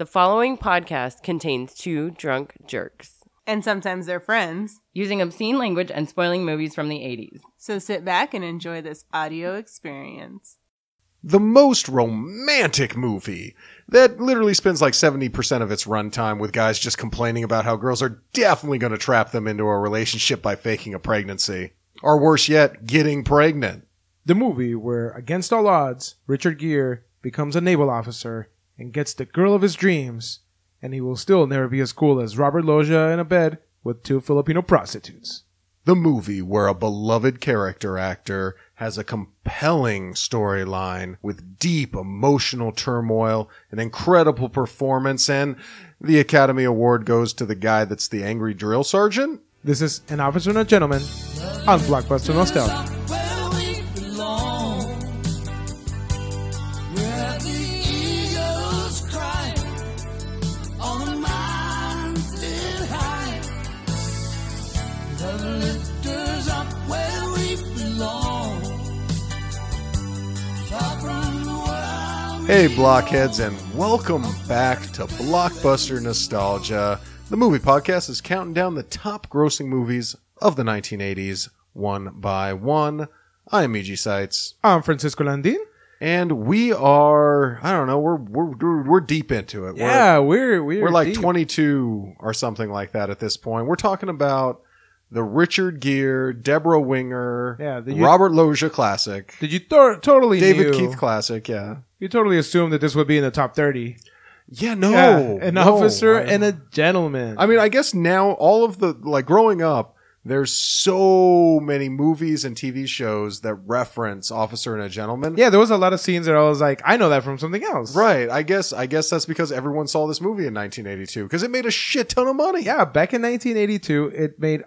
The following podcast contains two drunk jerks and sometimes they're friends, using obscene language and spoiling movies from the 80s. So sit back and enjoy this audio experience. The most romantic movie that literally spends like 70% of its runtime with guys just complaining about how girls are definitely going to trap them into a relationship by faking a pregnancy. Or worse yet, getting pregnant. The movie where, against all odds, Richard Gere becomes a naval officer and gets the girl of his dreams, and he will still never be as cool as Robert Loggia in a bed with two Filipino prostitutes. The movie where a beloved character actor has a compelling storyline with deep emotional turmoil, an incredible performance, and the Academy Award goes to the guy that's the angry drill sergeant. This is An Officer and a Gentleman on Blockbuster Nostalgia. Hey blockheads, and welcome back to Blockbuster Nostalgia. The movie podcast is counting down the top grossing movies of the 1980s one by one. I'm E.G. Seitz. I'm Francisco Landin. And we are, I don't know, we're deep into it. Yeah, we're like deep. 22 or something like that at this point. We're talking about the Richard Gere, Deborah Winger, Robert Loggia classic. Did you totally David knew, Keith classic, yeah. You totally assumed that this would be in the top 30. Yeah, no. Yeah, an officer and a gentleman. I mean, I guess now all of the, like growing up, there's so many movies and TV shows that reference Officer and a Gentleman. Yeah, there was a lot of scenes that I was like, I know that from something else. Right. I guess that's because everyone saw this movie in 1982 because it made a shit ton of money. Yeah, back in 1982, it made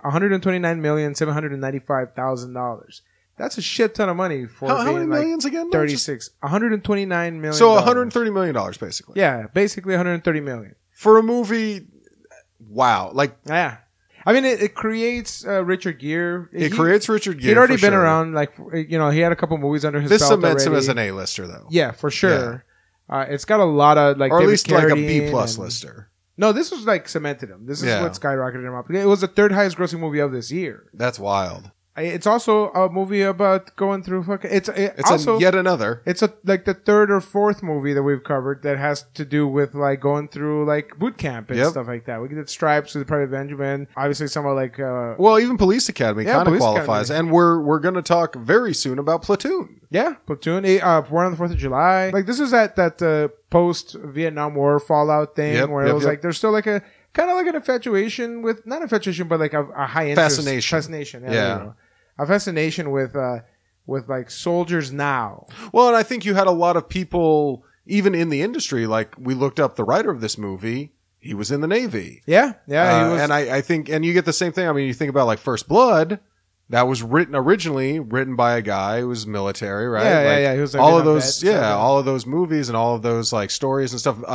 $129,795,000. That's a shit ton of money for how being many like millions again? 36. $129 million. So $130 million, basically. Yeah, basically $130 million. For a movie, wow. Like, yeah. I mean, it creates Richard Gere. It creates Richard Gere. He'd already been around, like, you know, he had a couple movies under his belt already. This cements him as an A-lister, though. Yeah, for sure. Yeah. It's got a lot of, like, or at David least like a Carradine B-plus lister. No, this was, like, cemented him. This is what skyrocketed him up. It was the third highest grossing movie of this year. That's wild. It's also a movie about going through fucking... It's also yet another. It's like the third or fourth movie that we've covered that has to do with like going through like boot camp and stuff like that. We did Stripes with Private Benjamin. Obviously, somewhat like... well, even Police Academy kind of qualifies. Academy. And we're going to talk very soon about Platoon. Yeah, Platoon. Born on the 4th of July. Like this is that post-Vietnam War fallout thing where it was like there's still like a... Kind of like an infatuation with... Not infatuation, but like a high interest. Fascination. Yeah. A fascination with like soldiers now. Well, and I think you had a lot of people, even in the industry, like we looked up the writer of this movie. He was in the Navy. Yeah. He was. And I think, and you get the same thing. I mean, you think about like First Blood. That was originally written by a guy who was military, right? Yeah. He was like all of those, all of those movies and all of those like stories and stuff.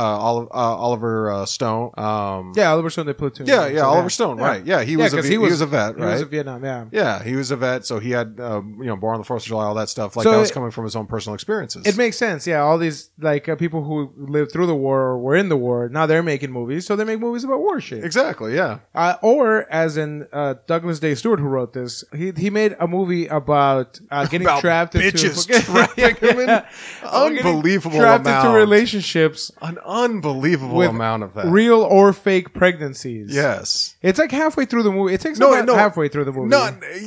Oliver Stone. Oliver Stone did Platoon. Yeah, Oliver Stone, right? Yeah, he was a vet, right? He was a Vietnam, Yeah, he was a vet, so he had Born on the 4th of July, all that stuff. Like that was coming from his own personal experiences. It makes sense. Yeah, all these like people who lived through the war or were in the war now they're making movies, so they make movies about war shit. Exactly. Yeah. Or as in Douglas Day Stewart, who wrote this. He made a movie about getting trapped bitches into unbelievable trapped amount into relationships. An unbelievable amount of that. Real or fake pregnancies. Yes. It's like halfway through the movie. It takes halfway through the movie.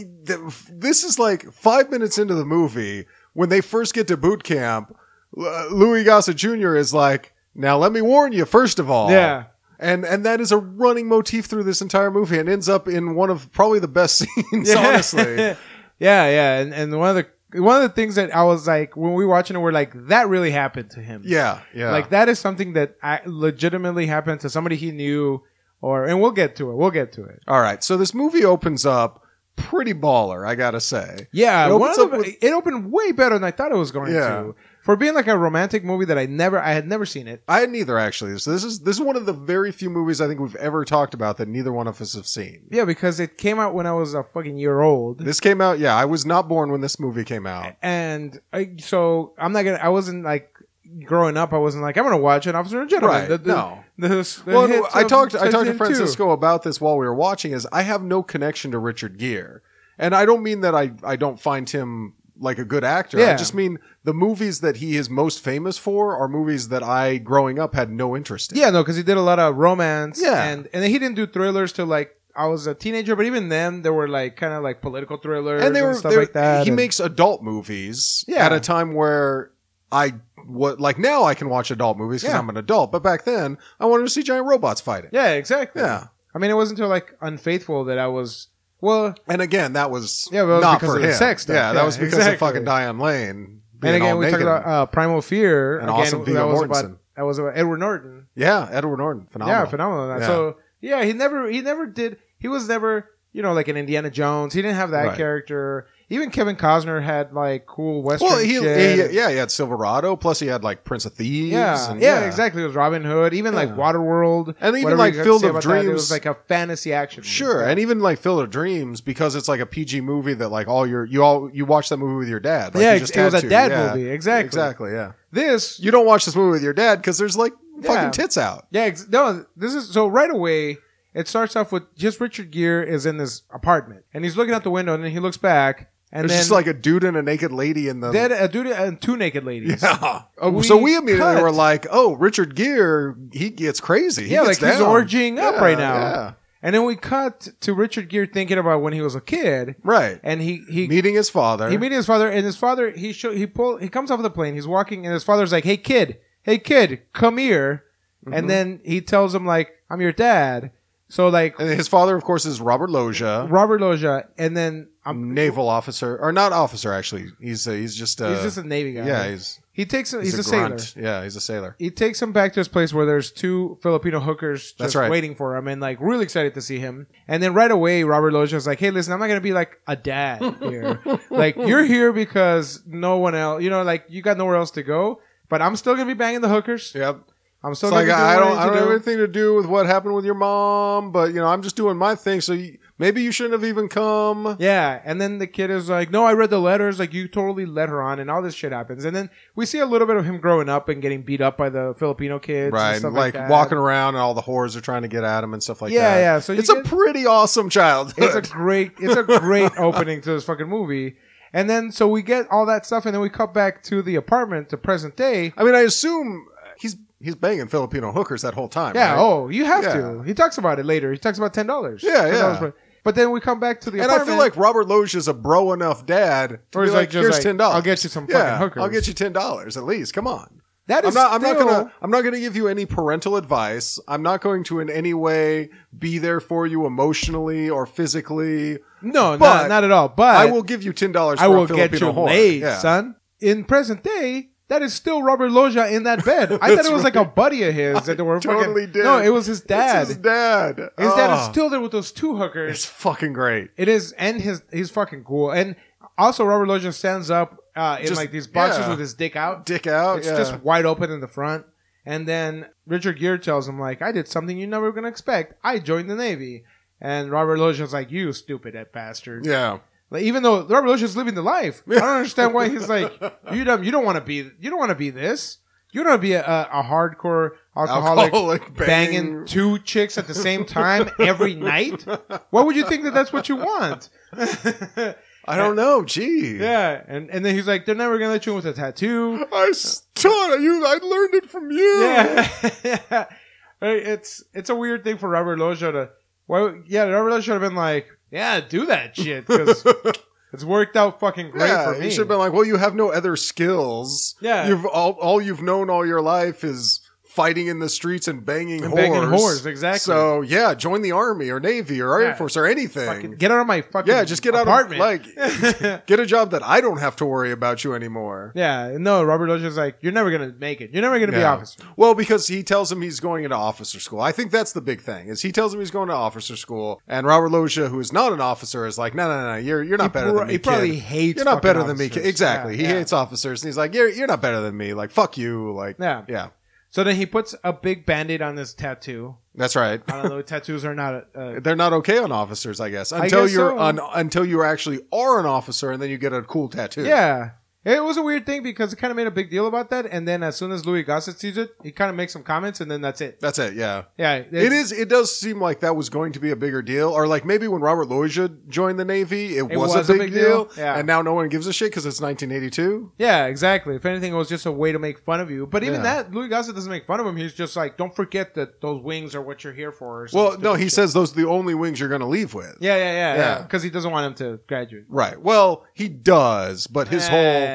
This is like 5 minutes into the movie when they first get to boot camp. Louis Gossett Jr. is like, now let me warn you, first of all. Yeah. And that is a running motif through this entire movie and ends up in one of probably the best scenes, honestly. Yeah. And one of the things that I was like, when we were watching it, we're like, that really happened to him. Yeah. Like that is something that legitimately happened to somebody he knew and we'll get to it. All right. So this movie opens up pretty baller, I gotta say. Yeah. It opened way better than I thought it was going to. For being like a romantic movie that I had never seen it. I hadn't either, actually. So this is one of the very few movies I think we've ever talked about that neither one of us have seen. Yeah, because it came out when I was a fucking year old. This came out, I was not born when this movie came out. And I wasn't like, growing up, I wasn't like, I'm going to watch An Officer and a Gentleman. Right, no. I talked to Francisco about this while we were watching. Is I have no connection to Richard Gere, and I don't mean that I don't find him like a good actor. Yeah. I just mean the movies that he is most famous for are movies that I, growing up, had no interest in. Yeah, no, because he did a lot of romance. Yeah. And he didn't do thrillers till like I was a teenager, but even then they were like kind of like political thrillers and stuff like that. He makes adult movies at a time where now I can watch adult movies because I'm an adult, but back then I wanted to see giant robots fighting. Yeah, exactly. Yeah. I mean, it wasn't until like Unfaithful that I was... Well, and again, that was not for him. The sex stuff. Yeah, that was because of fucking Diane Lane. And again, we talked about Primal Fear. And awesome Viggo Mortensen. That was about Edward Norton. Yeah, Edward Norton. Phenomenal. Yeah, phenomenal. Yeah. So, yeah, he never did... He was never, like an Indiana Jones. He didn't have that character. Even Kevin Costner had like cool Western shit. He had Silverado. Plus, he had like Prince of Thieves. Yeah, exactly. It was Robin Hood. Even like Waterworld, and even like Field of Dreams. It was like a fantasy action. Sure, and even like Field of Dreams because it's like a PG movie that like you watch that movie with your dad. Like, it was a dad movie. Exactly. Yeah. You don't watch this movie with your dad because there's like fucking tits out. Yeah. No, this is so right away. It starts off with just Richard Gere is in this apartment and he's looking out the window and then he looks back. And there's just like a dude and a naked lady in the... A dude and two naked ladies. Yeah. So we immediately were like, Richard Gere, he gets crazy. He's orgying up right now. Yeah. And then we cut to Richard Gere thinking about when he was a kid. Right. And he meeting his father. And his father, he comes off of the plane, he's walking, and his father's like, hey kid, come here. Mm-hmm. And then he tells him like, I'm your dad. So like... And his father, of course, is Robert Loggia. And then... naval officer, or not officer actually. He's just a Navy guy. Yeah, he's a sailor. Yeah, he's a sailor. He takes him back to his place where there's two Filipino hookers just waiting for him and like really excited to see him. And then right away, Robert Loggia is like, "Hey, listen, I'm not gonna be like a dad here. Like you're here because no one else, like you got nowhere else to go. But I'm still gonna be banging the hookers. Yep. I'm still like I don't have anything to do with what happened with your mom, but I'm just doing my thing. So maybe you shouldn't have even come. Yeah, and then the kid is like, "No, I read the letters. Like you totally led her on," and all this shit happens. And then we see a little bit of him growing up and getting beat up by the Filipino kids, right? And stuff like that. Walking around and all the whores are trying to get at him and stuff like that. Yeah. So it's a pretty awesome childhood. It's a great opening to this fucking movie. And then so we get all that stuff, and then we cut back to the apartment, to present day. I mean, I assume he's banging Filipino hookers that whole time. Yeah. Right? Oh, you have to. He talks about it later. He talks about $10. Yeah. But then we come back to the apartment. And I feel like Robert Loggia is a bro enough dad to be like, here's $10. I'll get you some fucking hookers. I'll get you $10 at least. Come on. I'm not gonna give you any parental advice. I'm not going to in any way be there for you emotionally or physically. No, not at all. But I will give you $10 for I will a Filipino get you whore. laid, son. In present day, that is still Robert Loggia in that bed. I thought it was like a buddy of his that they were totally did. No, it was his dad. It's his dad. His dad is still there with those two hookers. It's fucking great. It is, and he's fucking cool. And also, Robert Loggia stands up in like these boxes with his dick out. Dick out. It's just wide open in the front. And then Richard Gere tells him like, "I did something you never were gonna expect. I joined the Navy." And Robert Loggia's like, "You stupid bastard." Yeah. Like, even though Robert Loggia's living the life, I don't understand why he's like, you don't want to be this. You don't want to be a hardcore alcoholic banging two chicks at the same time every night. Why would you think that that's what you want? I don't know. Gee. Yeah, and then he's like, they're never gonna let you in with a tattoo. I learned it from you. Yeah. It's a weird thing for Robert Loggia to. Robert Loggia should have been like, yeah, do that shit, because it's worked out fucking great for me. You should have been like, well, you have no other skills. Yeah. All you've known all your life is fighting in the streets and banging whores. Exactly. So, yeah, join the Army or Navy or Air Force or anything. Get out of my fucking just get apartment. Out of, get a job that I don't have to worry about you anymore. Yeah, no, Robert Loggia's like, you're never going to make it. You're never going to be officer. Well, because he tells him he's going into officer school. I think that's the big thing, is he tells him he's going to officer school, and Robert Loggia, who is not an officer, is like, no, you're not better than me, He probably hates You're not better than officers. me. Exactly. He hates officers, and he's like, you're not better than me. Like, fuck you. Like, yeah. So then he puts a big Band-Aid on his tattoo. That's right. I don't know. Tattoos are not. They're not okay on officers, I guess, until you actually are an officer, and then you get a cool tattoo. Yeah, It was a weird thing because it kind of made a big deal about that, and then as soon as Louis Gossett sees it, he kind of makes some comments, and then that's it. That's it, yeah. Yeah. It does seem like that was going to be a bigger deal, or like maybe when Robert Loggia joined the Navy, it was a big deal, yeah. And now no one gives a shit because it's 1982. Yeah, exactly. If anything, it was just a way to make fun of you. But even that, Louis Gossett doesn't make fun of him. He's just like, don't forget that those wings are what you're here for. Well, no, he says those are the only wings you're going to leave with. Yeah. Because he doesn't want him to graduate. Right. Well, he does, but his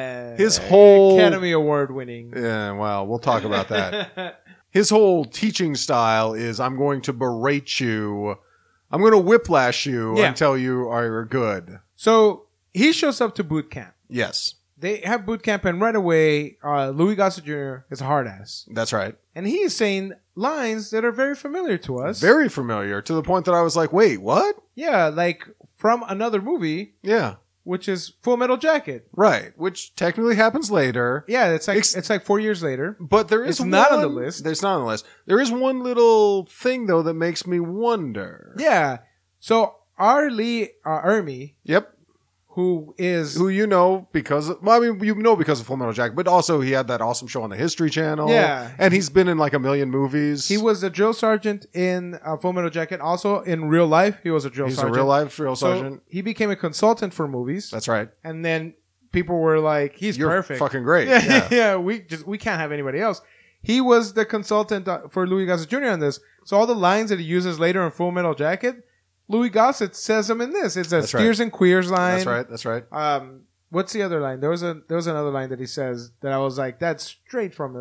whole Academy Award winning. Yeah, well, we'll talk about that. His whole teaching style is I'm going to berate you. I'm going to whiplash you until you are good. So he shows up to boot camp. Yes. They have boot camp, and right away, Louis Gossett Jr. is a hard ass. That's right. And he is saying lines that are very familiar to us. Very familiar, to the point that I was like, wait, what? Yeah, like from another movie. Yeah. Which is Full Metal Jacket. Right, which technically happens later. Yeah, it's like 4 years later. But there is not on the list. It's not on the list. There is one little thing, though, that makes me wonder. Yeah. So R. Lee Ermey. Yep. Who you know because of Full Metal Jacket, but also he had that awesome show on the History Channel. Yeah. And he's been in like a million movies. He was a drill sergeant in Full Metal Jacket. Also in real life, he was a drill sergeant. He's a real life drill sergeant. So he became a consultant for movies. That's right. And then people were like, "You're perfect, fucking great." Yeah. We can't have anybody else. He was the consultant for Louis Gossett Jr. on this. So all the lines that he uses later in Full Metal Jacket, Louis Gossett says them in this. It's a steers and queers line. That's right. What's the other line? There was another line that he says that I was like, that's straight from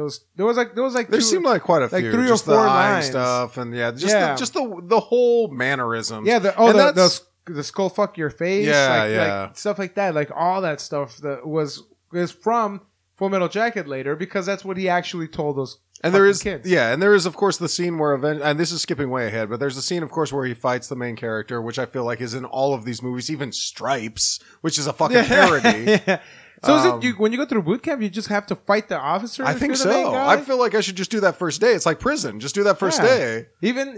there seemed like quite a few, 3 or 4 lines stuff, and just the whole mannerisms. Yeah, the skull fuck your face. Like stuff like that. Like all that stuff that was from Full Metal Jacket later, because that's what he actually told us. And there is kids. And there is, of course, the scene where and this is skipping way ahead, but there's a scene, of course, where he fights the main character, which I feel like is in all of these movies, even Stripes, which is a fucking parody. Yeah. So is it when you go through boot camp, you just have to fight the officer? I think so. I feel like I should just do that first day. It's like prison. Just do that first day. Even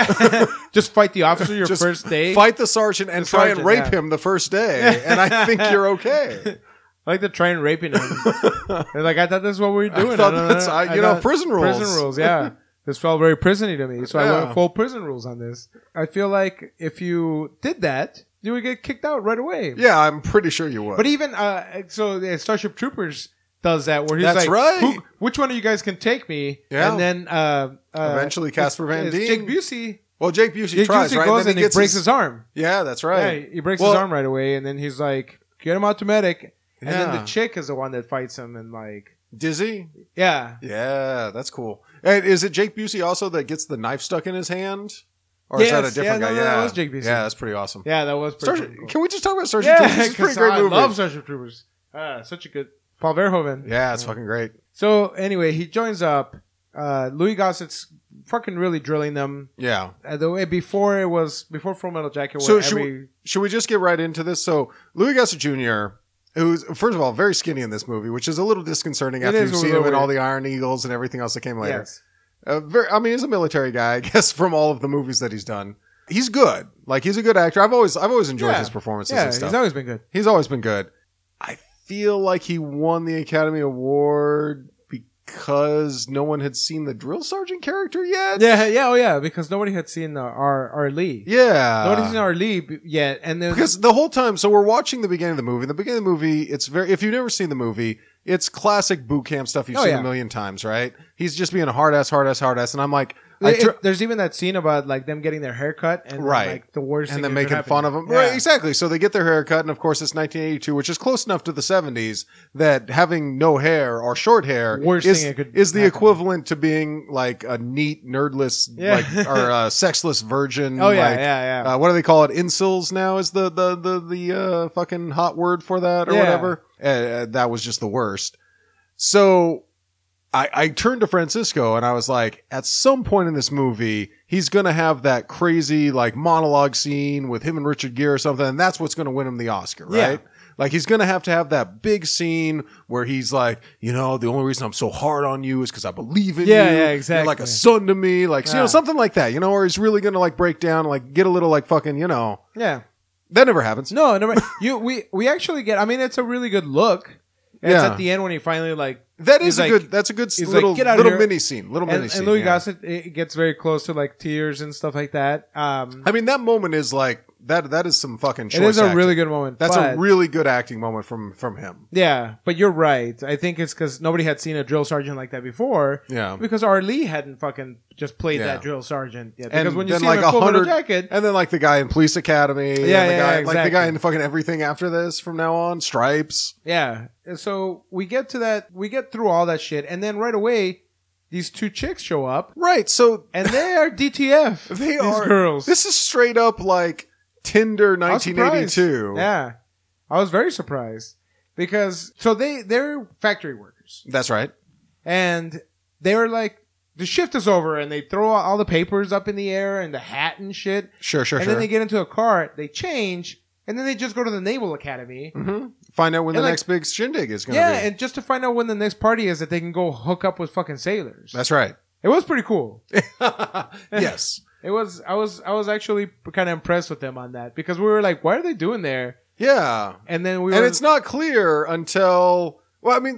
just fight the officer first day. Fight the sergeant and try and rape him the first day, and I think you're okay. I like the train raping him. They're like, I thought this is what we were doing. Prison rules. Prison rules, yeah. This felt very prison-y to me, so I went full prison rules on this. I feel like if you did that, you would get kicked out right away. Yeah, I'm pretty sure you would. But even, Starship Troopers does that, where he's That's like, right. which one of you guys can take me? Yeah. And then, eventually Casper Van Dien. Jake Busey. Well, Jake Busey tries, right? Goes and he breaks his arm. Yeah, that's right. Yeah, he breaks his arm right away, and then he's like, get him out to medic. And then the chick is the one that fights him and like... Dizzy? Yeah. Yeah, that's cool. And is it Jake Busey also that gets the knife stuck in his hand? Or is that a different guy? No, that was Jake Busey. Yeah, that's pretty awesome. Yeah, that was pretty cool. Can we just talk about Starship Troopers? It's a pretty great movie. I love Starship Troopers. Such a good... Paul Verhoeven. Yeah, it's fucking great. So anyway, he joins up. Louis Gossett's fucking really drilling them. Yeah. The way before Full Metal Jacket. So should we just get right into this? So Louis Gossett Jr., who's, first of all, very skinny in this movie, which is a little disconcerting after you've seen him in all the Iron Eagles and everything else that came later. Yes. He's a military guy, I guess, from all of the movies that he's done. He's good. Like, he's a good actor. I've always enjoyed his performances and stuff. He's always been good. He's always been good. I feel like he won the Academy Award because no one had seen the drill sergeant character yet. Yeah, because nobody had seen our Lee. Yeah, nobody's seen our Lee yet, and then because the whole time, so we're watching the beginning of the movie. The beginning of the movie, it's very. If you've never seen the movie, it's classic boot camp stuff you've seen a million times, right? He's just being a hard ass, and I'm like. There's even that scene about like them getting their hair cut and like the worst and thing then making fun of them. Yeah. Right, exactly. So they get their hair cut, and of course it's 1982, which is close enough to the 70s that having no hair or short hair is the equivalent to being like a neat, nerdless, or a sexless virgin. Oh yeah. What do they call it? Incels now is the fucking hot word for that or whatever. That was just the worst. So. I turned to Francisco and I was like, at some point in this movie, he's going to have that crazy like monologue scene with him and Richard Gere or something. And that's what's going to win him the Oscar, right? Yeah. Like he's going to have that big scene where he's like, the only reason I'm so hard on you is because I believe in you. Yeah, exactly. You're like a son to me. Like, something like that, or he's really going to like break down, like get a little like fucking, Yeah. That never happens. No, never. We actually get, it's a really good look. And it's at the end when he finally that's a good little mini scene. And Louis Gossett gets very close to like tears and stuff like that. I mean, that moment is like that is some fucking choice. It is a acting. really good moment. That's a really good acting moment from him. Yeah, but you're right. I think it's because nobody had seen a drill sergeant like that before. Yeah, because R. Lee hadn't fucking just played that drill sergeant yet. Because and when you see him in Full Metal Jacket, and then like the guy in Police Academy, exactly. Like the guy in fucking everything after this from now on, Stripes. Yeah, and so we get to that. We get through all that shit, and then right away, these two chicks show up. Right. So and they are DTF. These are girls. This is straight up like Tinder 1982. Yeah, I was very surprised because they're factory workers. That's right. And they were like, the shift is over, and they throw all the papers up in the air and the hat and shit. Sure. And then they get into a car, they change, and then they just go to the Naval Academy. Mm-hmm. Find out when the next big shindig is going to be. Yeah, and just to find out when the next party is that they can go hook up with fucking sailors. That's right. It was pretty cool. Yes. It was. I was actually kind of impressed with them on that because we were like, what are they doing there? Yeah. And then it's not clear until, well, I mean,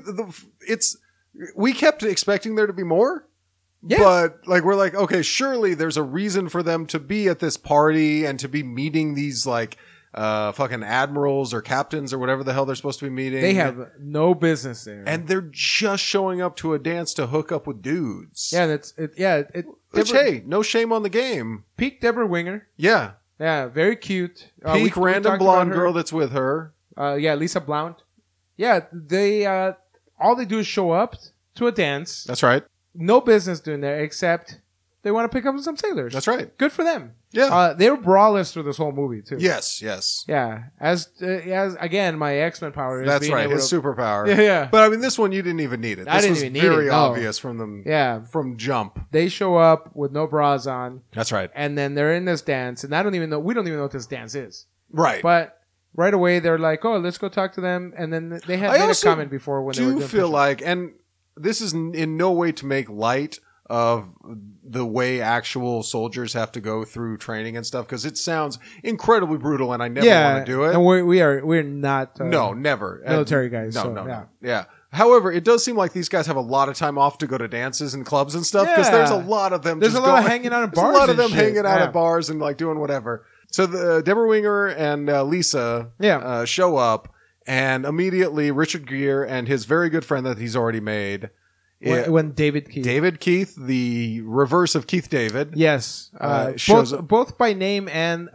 we kept expecting there to be more. Yeah. But like, we're like, okay, surely there's a reason for them to be at this party and to be meeting these like fucking admirals or captains or whatever the hell they're supposed to be meeting. They have no business there. And they're just showing up to a dance to hook up with dudes. Yeah, Which, hey, no shame on the game. Peak Deborah Winger. Yeah. Yeah, very cute. Peak random blonde girl that's with her. Lisa Blount. Yeah, they all they do is show up to a dance. That's right. No business doing there except they want to pick up some sailors. That's right. Good for them. Yeah. They were brawlers through this whole movie too. Yes. Yeah. As again, my X-Men power is that's right. His superpower. Yeah. But I mean, this one you didn't even need it. This was very obvious from them. Yeah. From jump. They show up with no bras on. That's right. And then they're in this dance, and we don't even know what this dance is. Right. But right away they're like, "Oh, let's go talk to them." And then they had made a comment before when they were doing feel like, and this is in no way to make light of the way actual soldiers have to go through training and stuff, because it sounds incredibly brutal, and I never want to do it. And we're not no, never military guys. No. However, it does seem like these guys have a lot of time off to go to dances and clubs and stuff, because there's a lot of them. There's a lot of hanging out at bars. A lot of them hanging out at bars and like doing whatever. So the Deborah Winger and Lisa show up, and immediately Richard Gere and his very good friend that he's already made. When David Keith, the reverse of Keith David. Yes. Both by name and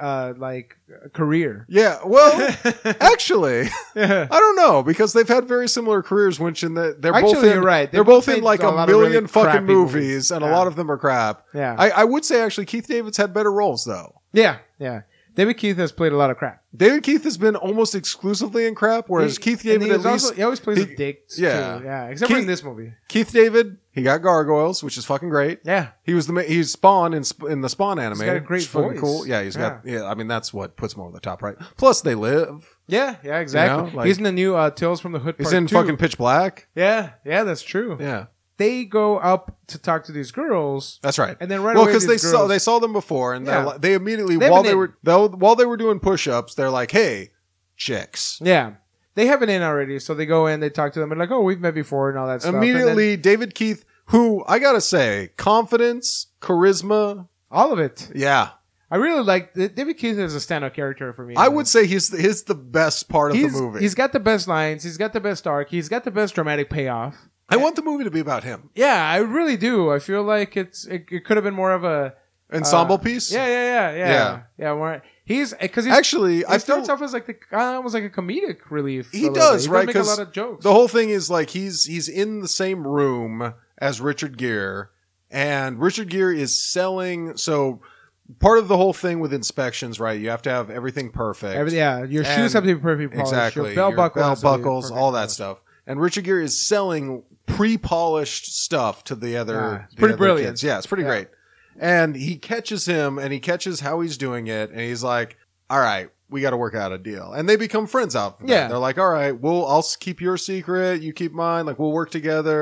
by career. Yeah. Well, actually, I don't know, because they've had very similar careers, which they're both in, you're right. They're both in like a million really fucking movies, and a lot of them are crap. Yeah. I would say actually Keith David's had better roles though. Yeah. David Keith has played a lot of crap. David Keith has been almost exclusively in crap, whereas Keith David he always plays a dick too. Yeah, except for in this movie. Keith David, he got Gargoyles, which is fucking great. Yeah, he's Spawn in the Spawn anime. He's got a great voice. Cool. Yeah, he's got. Yeah, I mean that's what puts him over the top, right? Plus, They Live. Yeah, exactly. You know, he's in the new Tales from the Hood. He's in fucking Pitch Black. Yeah, that's true. Yeah. They go up to talk to these girls. That's right. And then away, because they saw them before, and they immediately while they were doing push-ups, they're like, "Hey, chicks." Yeah, they have it in already, so they go in, they talk to them, and like, "Oh, we've met before," and all that stuff. Immediately, David Keith, who I gotta say, confidence, charisma, all of it. Yeah. I really like David Keith is a stand-up character for me. I would say he's the best part of the movie. He's got the best lines. He's got the best arc. He's got the best dramatic payoff. I want the movie to be about him. Yeah, I really do. I feel like it could have been more of a ensemble piece. Yeah. More, he's actually he starts off as like almost like a comedic relief. He does, right? Because a lot of jokes. The whole thing is like he's in the same room as Richard Gere, and Richard Gere is selling. So part of the whole thing with inspections, right? You have to have everything perfect. Your shoes have to be perfectly polished. Exactly. Your belt buckles, all that stuff. And Richard Gere is selling pre-polished stuff to the other pretty brilliant kids. Yeah, it's pretty great. And he catches him, and he catches how he's doing it, and he's like, all right, we got to work out a deal. And they become friends out of that. They're like, all right, I'll keep your secret, you keep mine, like we'll work together.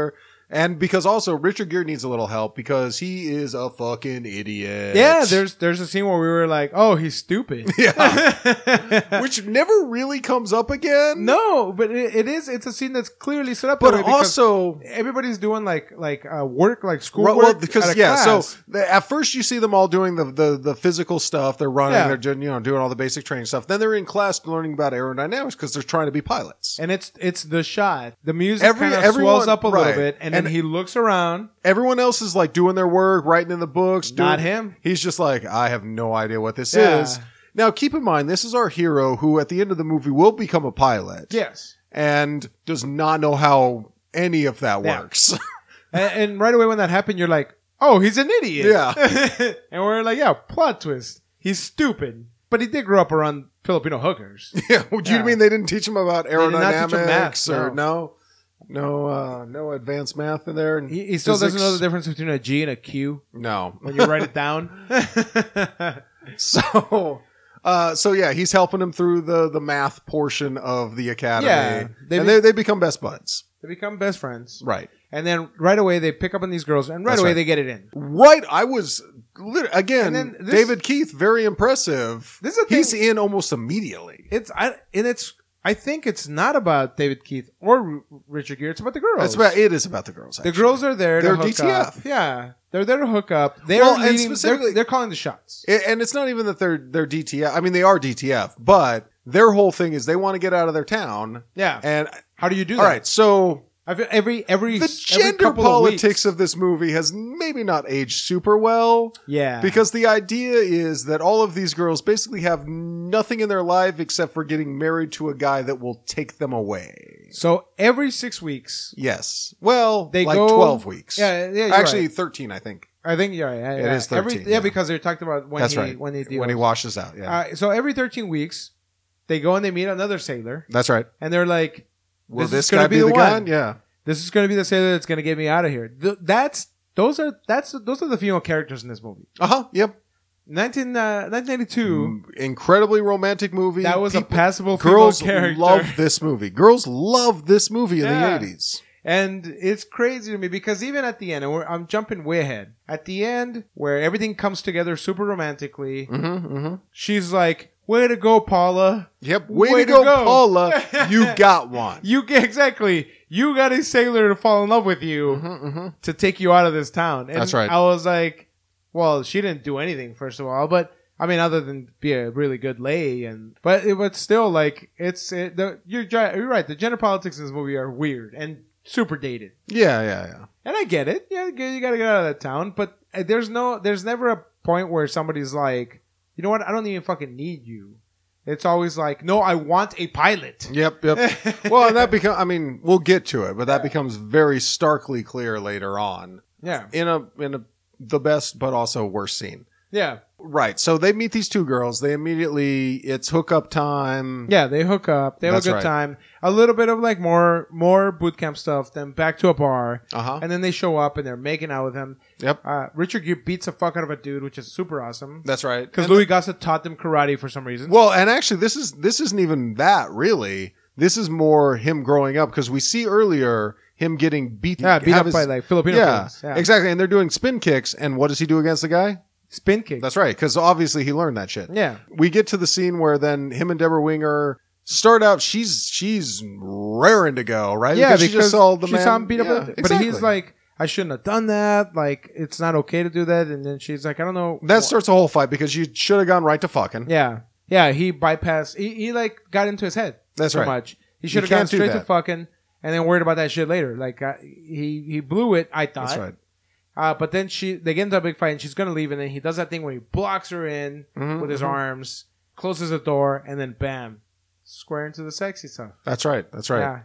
And because also Richard Gere needs a little help because he is a fucking idiot. Yeah, there's a scene where we were like, oh, he's stupid. Yeah. Which never really comes up again. No, but it's a scene that's clearly set up. But also everybody's doing like work, like school work. Well, because class. So at first you see them all doing the physical stuff. They're running, they're doing all the basic training stuff. Then they're in class learning about aerodynamics because they're trying to be pilots. And it's the shot. The music kind of swells up a little bit, and then he looks around. Everyone else is like doing their work, writing in the books. Not him. He's just like, I have no idea what this is. Now, keep in mind, this is our hero who at the end of the movie will become a pilot. Yes. And does not know how any of that works. and right away when that happened, you're like, oh, he's an idiot. Yeah. And we're like, yeah, plot twist. He's stupid. But he did grow up around Filipino hookers. Yeah. Do you mean they didn't teach him about aerodynamics? They did not teach him math, No advanced math in there. And he still doesn't know the difference between a G and a Q. No. When you write it down. So yeah, he's helping him through the math portion of the academy. Yeah. They become best buds. They become best friends. Right. And then right away they pick up on these girls and right away they get it in. Right. I was again, David Keith, very impressive. This is a thing. He's in almost immediately. I think it's not about David Keith or Richard Gere. It's about the girls. It is about the girls. Actually. The girls are there. They're to hook DTF. Up. Yeah, they're there to hook up. They're calling the shots. And it's not even that they're DTF. I mean, they are DTF, but their whole thing is they want to get out of their town. Yeah. And how do you do that? All right, so the gender politics of this movie has maybe not aged super well. Yeah. Because the idea is that all of these girls basically have nothing in their life except for getting married to a guy that will take them away. So every 6 weeks. Yes. Well, they like go 12 weeks. Yeah. Actually, 13, I think. It is 13. Because they talked about when he washes out. Yeah. So every 13 weeks, they go and they meet another sailor. That's right. And they're like, will this guy be the guy? Yeah. This is going to be the sailor that's going to get me out of here. Those are the female characters in this movie. Yep. 1992. Incredibly romantic movie. That was a passable female character. Girls love this movie. Girls love this movie in the 80s. And it's crazy to me because even at the end, and I'm jumping way ahead. At the end, where everything comes together super romantically, she's like, way to go, Paula. Yep. Way to go, Paula. You got one. Exactly. You got a sailor to fall in love with you to take you out of this town. And that's right. I was like, well, she didn't do anything, first of all, but I mean, other than be a really good lay, but it was still like you're right. The gender politics in this movie are weird and super dated. Yeah. And I get it. Yeah, you got to get out of that town, but there's never a point where somebody's like, you know what? I don't even fucking need you. It's always like, no, I want a pilot. Yep. Well, and that becomes, I mean, we'll get to it, but that becomes very starkly clear later on. Yeah. In the best, but also worst scene. Yeah. Right. So they meet these two girls. They immediately, it's hookup time. Yeah, they hook up. They have a good time. A little bit of like more boot camp stuff. Then back to a bar. And then they show up and they're making out with him. Yep. Richard Gere beats the fuck out of a dude, which is super awesome. That's right. Because Louis Gossett taught them karate for some reason. Well, and actually, this isn't even that really. This is more him growing up because we see earlier him getting beat up by like Filipino kids. Yeah, exactly. And they're doing spin kicks. And what does he do against the guy? Spin kick. That's right, because obviously he learned that shit. Yeah. We get to the scene where then him and Deborah Winger start out. She's raring to go, right? Yeah, because she just saw the she man. saw him beat up. Yeah, but he's like, I shouldn't have done that. Like, it's not okay to do that. And then she's like, I don't know. That starts a whole fight because you should have gone right to fucking. Yeah. Yeah, he bypassed. He like got into his head. That's so right. Much. He should have gone straight to fucking and then worried about that shit later. Like, he blew it, I thought. That's right. But then they get into a big fight and she's going to leave. And then he does that thing where he blocks her in with his arms, closes the door, and then bam, square into the sexy stuff. That's right. Yeah.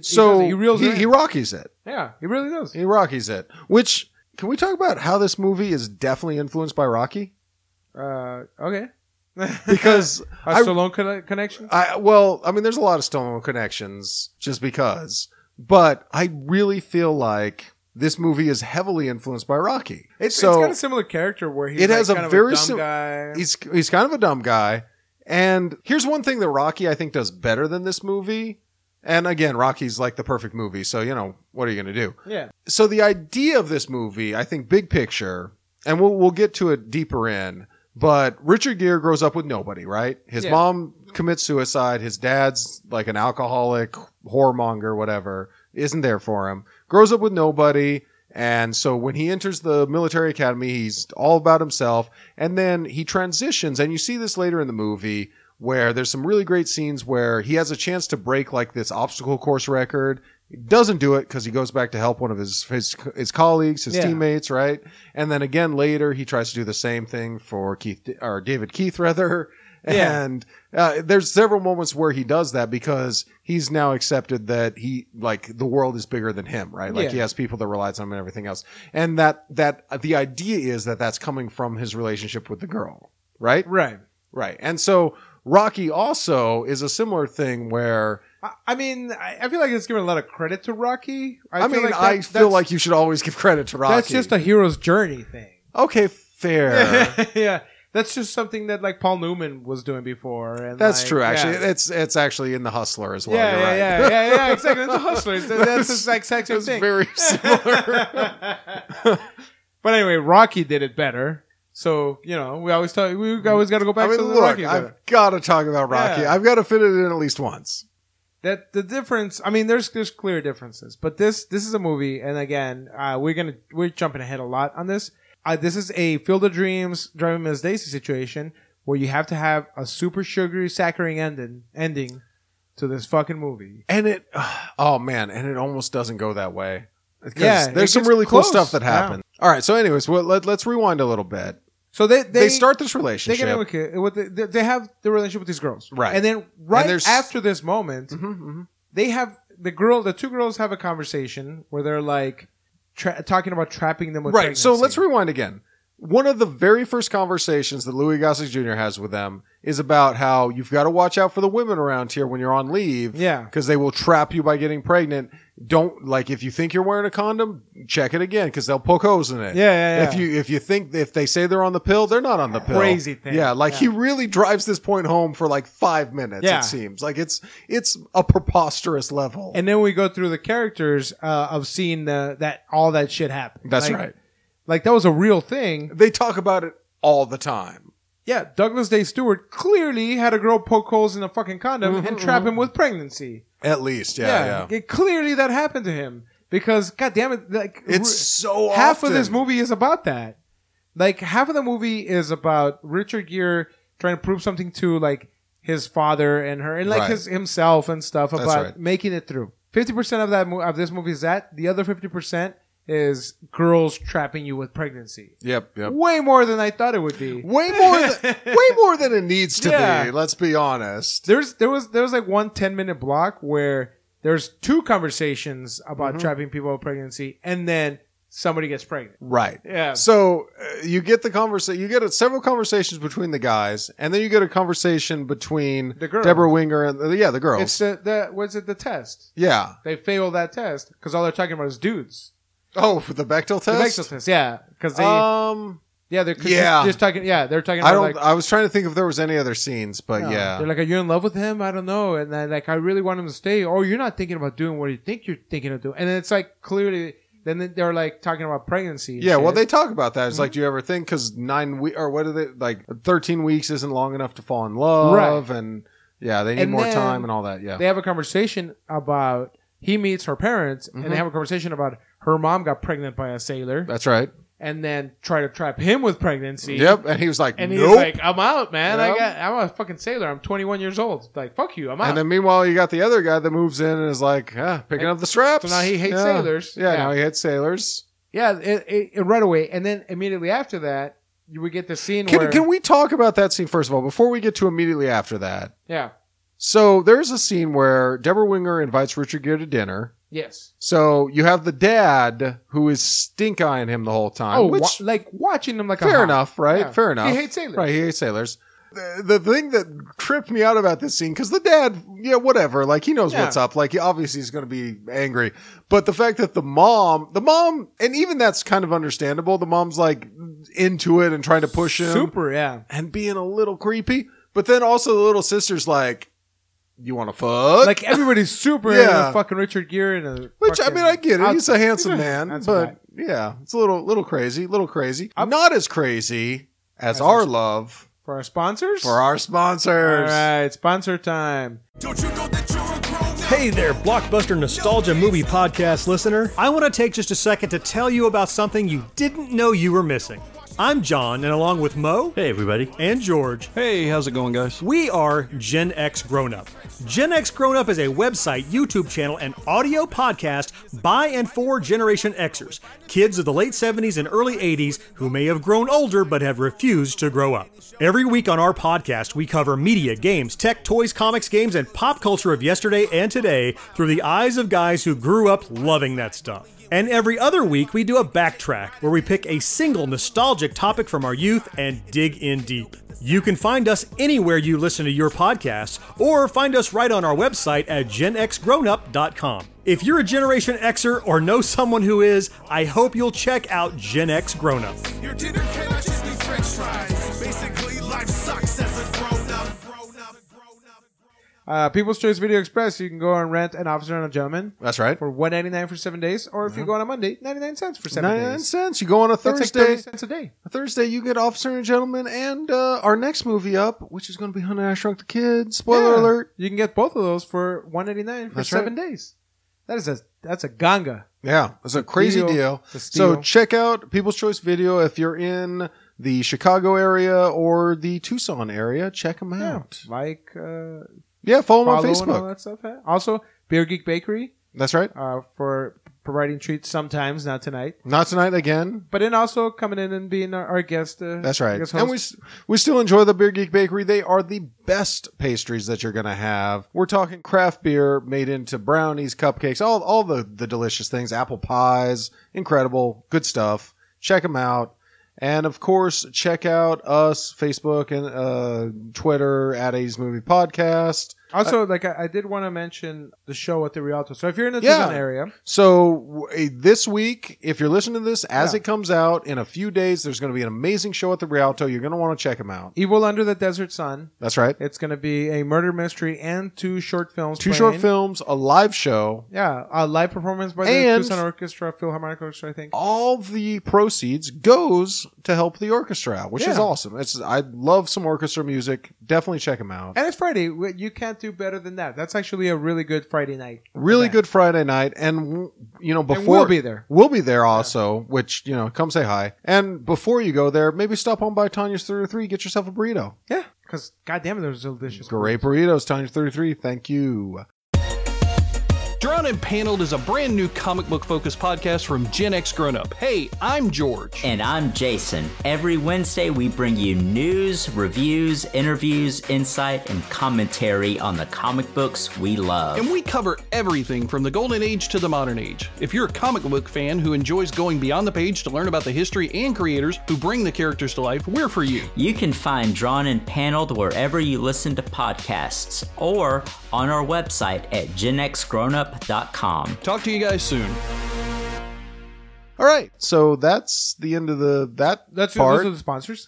He Rockies it. Yeah, he really does. He Rockies it. Which, can we talk about how this movie is definitely influenced by Rocky? Okay. Because a Stallone connection? There's a lot of Stallone connections just because. But I really feel like this movie is heavily influenced by Rocky. It's got a similar character where he's kind of a dumb guy. He's kind of a dumb guy. And here's one thing that Rocky, I think, does better than this movie. And again, Rocky's like the perfect movie. So, what are you going to do? Yeah. So the idea of this movie, I think big picture, and we'll get to it deeper in, but Richard Gere grows up with nobody, right? His mom commits suicide. His dad's like an alcoholic, whoremonger, whatever, isn't there for him. Grows up with nobody. And so when he enters the military academy, he's all about himself. And then he transitions, and you see this later in the movie, where there's some really great scenes where he has a chance to break like this obstacle course record. He doesn't do it because he goes back to help one of his colleagues, his teammates, right? And then again later, he tries to do the same thing for David Keith, rather. Yeah. And there's several moments where he does that because he's now accepted that the world is bigger than him, right? Like he has people that relies on him and everything else. And that the idea is that that's coming from his relationship with the girl, right? Right. Right. And so Rocky also is a similar thing where... I mean, I feel like it's giving a lot of credit to Rocky. I feel like you should always give credit to Rocky. That's just a hero's journey thing. Okay, fair. Yeah. That's just something that like Paul Newman was doing before. And that's true, actually. Yeah. It's actually in The Hustler as well. Yeah, exactly. It's The Hustler. That's just like same thing. It's very similar. But anyway, Rocky did it better. So, we always got to go back to the Rocky. I've got to talk about Rocky. Yeah. I've got to fit it in at least once. That the difference, I mean, there's clear differences, but this is a movie, and again, we're jumping ahead a lot on this. This is a Field of Dreams, Driving Miss Daisy situation where you have to have a super sugary, saccharine ending to this fucking movie. And it almost doesn't go that way. Yeah, there's some really cool stuff that happens. Yeah. All right, so anyways, let's rewind a little bit. So they start this relationship. They have the relationship with these girls, right? And then after this moment, they have the two girls have a conversation where they're like talking about trapping them with pregnancy. So let's rewind again. One of the very first conversations that Louis Gossett Jr. has with them is about how you've got to watch out for the women around here when you're on leave. Yeah. Because they will trap you by getting pregnant. If you think you're wearing a condom, check it again because they'll poke holes in it. Yeah. If they say they're on the pill, they're not on the pill. Crazy thing. Yeah. He really drives this point home for like 5 minutes, it seems. Like it's a preposterous level. And then we go through the characters of seeing that all that shit happen. That's right. Like, that was a real thing. They talk about it all the time. Yeah, Douglas Day Stewart clearly had a girl poke holes in a fucking condom and trap him with pregnancy. At least, yeah. Clearly that happened to him. Because, God damn it, it's so half of this movie is about that. Like, half of the movie is about Richard Gere trying to prove something to, like, his father and her, and, like, himself and stuff about making it through. 50% of this movie is that. The other 50% is girls trapping you with pregnancy. Yep. Way more than I thought it would be. Way more than it needs to be. Let's be honest. There was like one 10-minute block where there's two conversations about trapping people with pregnancy, and then somebody gets pregnant. Right. Yeah. So you get the conversation. You get several conversations between the guys, and then you get a conversation between the girl. Deborah Winger and the girls. It's the test. Yeah. They fail that test because all they're talking about is dudes. Oh, for the Bechdel test? The Bechdel test, yeah. Because they're just talking. Yeah, they're talking. I was trying to think if there was any other scenes, but yeah. They're like, "Are you in love with him?" I don't know. And then I really want him to stay. Oh, you're not thinking about doing what you think you're thinking of doing. And then it's like clearly. Then they're like talking about pregnancy. Yeah, well, they talk about that. It's like, do you ever think because 9 weeks or what are they like? 13 weeks isn't long enough to fall in love, right? And they need more time and all that. Yeah, they have a conversation about he meets her parents, and they have a conversation about her mom got pregnant by a sailor. That's right. And then try to trap him with pregnancy. Yep. And he was like, nope. He's like, I'm out, man. Yep. I'm a fucking sailor. I'm 21 years old. Like, fuck you. I'm out. And then meanwhile, you got the other guy that moves in and is like, picking up the straps. So now he hates sailors. Yeah, now he hates sailors. Yeah, it right away. And then immediately after that, we get the scene where... Can we talk about that scene first of all, before we get to immediately after that? Yeah. So there's a scene where Deborah Winger invites Richard Gere to dinner. Yes. So you have the dad who is stink-eyeing him the whole time. Oh, like watching him like a fair enough, right? Yeah. Fair enough. He hates sailors. Right, he hates sailors. The thing that tripped me out about this scene, because the dad, whatever, like he knows what's up. Like obviously he's going to be angry. But the fact that the mom, and even that's kind of understandable. The mom's like into it and trying to push him. Super, yeah. And being a little creepy. But then also the little sister's like, you want to fuck? Like everybody's super into fucking Richard Gere and which I mean I get it. He's a handsome man, but yeah, it's a little crazy. Not as crazy as our love for our sponsors. All right, sponsor time. Don't you know that you're a grown man? Hey there, Blockbuster Nostalgia Movie Podcast listener. I want to take just a second to tell you about something you didn't know you were missing. I'm John, and along with Mo, hey everybody, and George, hey, how's it going, guys? We are Gen X Grown Up. Gen X Grown Up is a website, YouTube channel, and audio podcast by and for Generation Xers, kids of the late 70s and early 80s who may have grown older but have refused to grow up. Every week on our podcast, we cover media, games, tech, toys, comics, games, and pop culture of yesterday and today through the eyes of guys who grew up loving that stuff. And every other week, we do a backtrack where we pick a single nostalgic topic from our youth and dig in deep. You can find us anywhere you listen to your podcasts, or find us right on our website at genxgrownup.com. If you're a Generation Xer or know someone who is, I hope you'll check out Gen X Grown Up. Your dinner cannot just be french fries. Basically, life sucks as a grown up. People's Choice Video Express, you can go and rent An Officer and a Gentleman. That's right. For $1.99 for 7 days. Or if you go on a Monday, 99 cents for 7 days. 99 cents. You go on a Thursday. That's like 30 cents a day. A Thursday, you get Officer and a Gentleman and our next movie up, which is going to be Honey, I Shrunk the Kids. Spoiler alert. You can get both of those for $1.99 for 7 days. That's a ganga. Yeah, it's a crazy deal. So check out People's Choice Video if you're in the Chicago area or the Tucson area. Check them out. Follow them on Facebook. And all that stuff. Also, Beer Geek Bakery. That's right. For providing treats sometimes, not tonight. Not tonight again. But then also coming in and being our guest. That's right. And we still enjoy the Beer Geek Bakery. They are the best pastries that you're going to have. We're talking craft beer made into brownies, cupcakes, all the delicious things. Apple pies. Incredible. Good stuff. Check them out. And, of course, check out us, Facebook and Twitter, at 80s Movie Podcast. Also, I did want to mention the show at the Rialto. So if you're in the Tucson area. So this week, if you're listening to this, as it comes out, in a few days, there's going to be an amazing show at the Rialto. You're going to want to check them out. Evil Under the Desert Sun. That's right. It's going to be a murder mystery and 2 short films. 2 short films, a live show. Yeah, a live performance by the Tucson Orchestra, Philharmonic Orchestra, I think. All the proceeds goes to help the orchestra out, which is awesome. I love some orchestra music. Definitely check them out. And it's Friday. You can't do better than that. That's actually a really good Friday night. Really good Friday night. And, before... And we'll be there. We'll be there also, which, come say hi. And before you go there, maybe stop on by Tanya's 33, get yourself a burrito. Yeah, because, goddamn it, those delicious. Great burritos, Tanya's 33. Thank you. Drawn and Paneled is a brand new comic book focused podcast from Gen X Grown Up. Hey, I'm George. And I'm Jason. Every Wednesday, we bring you news, reviews, interviews, insight, and commentary on the comic books we love. And we cover everything from the Golden Age to the Modern Age. If you're a comic book fan who enjoys going beyond the page to learn about the history and creators who bring the characters to life, we're for you. You can find Drawn and Paneled wherever you listen to podcasts or on our website at genxgrownup.com. Talk to you guys soon. All right, so that's the end of that part. Those are the sponsors.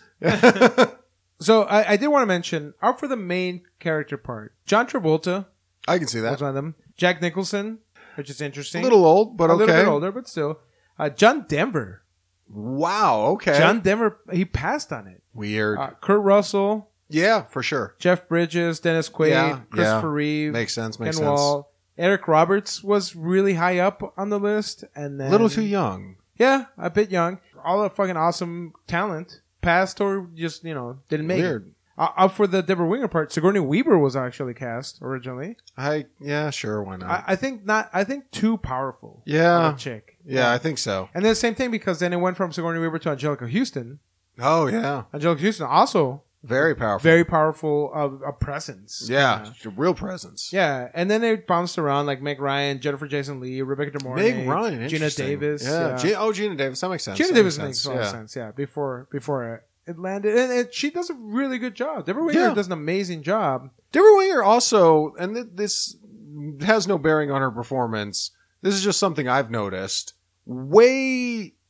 So I did want to mention, out for the main character part, John Travolta. I can see that. Was one of them. Jack Nicholson, which is interesting. A little old, but okay. A little bit older, but still. John Denver. Wow, okay. John Denver, he passed on it. Weird. Kurt Russell. Yeah, for sure. Jeff Bridges, Dennis Quaid, Christopher Reeve. Makes sense, Ken Wall. Eric Roberts was really high up on the list. And then, a little too young. Yeah, a bit young. All the fucking awesome talent passed or just, didn't make it. Up for the Deborah Winger part, Sigourney Weaver was actually cast originally. Sure, why not? I think too powerful. Yeah. Of a chick. Yeah, I think so. And then the same thing, because then it went from Sigourney Weaver to Angelica Houston. Oh, yeah. Angelica Houston also very powerful. Very powerful presence. Yeah, a real presence. Yeah, and then it bounced around like Meg Ryan, Jennifer Jason Leigh, Rebecca De Mornay, Meg Ryan, Gina Davis. Yeah. Gina Davis, that makes sense. Gina Davis makes a lot of sense, yeah, before it landed. And she does a really good job. Deborah Winger does an amazing job. Deborah Winger also, and this has no bearing on her performance, this is just something I've noticed, way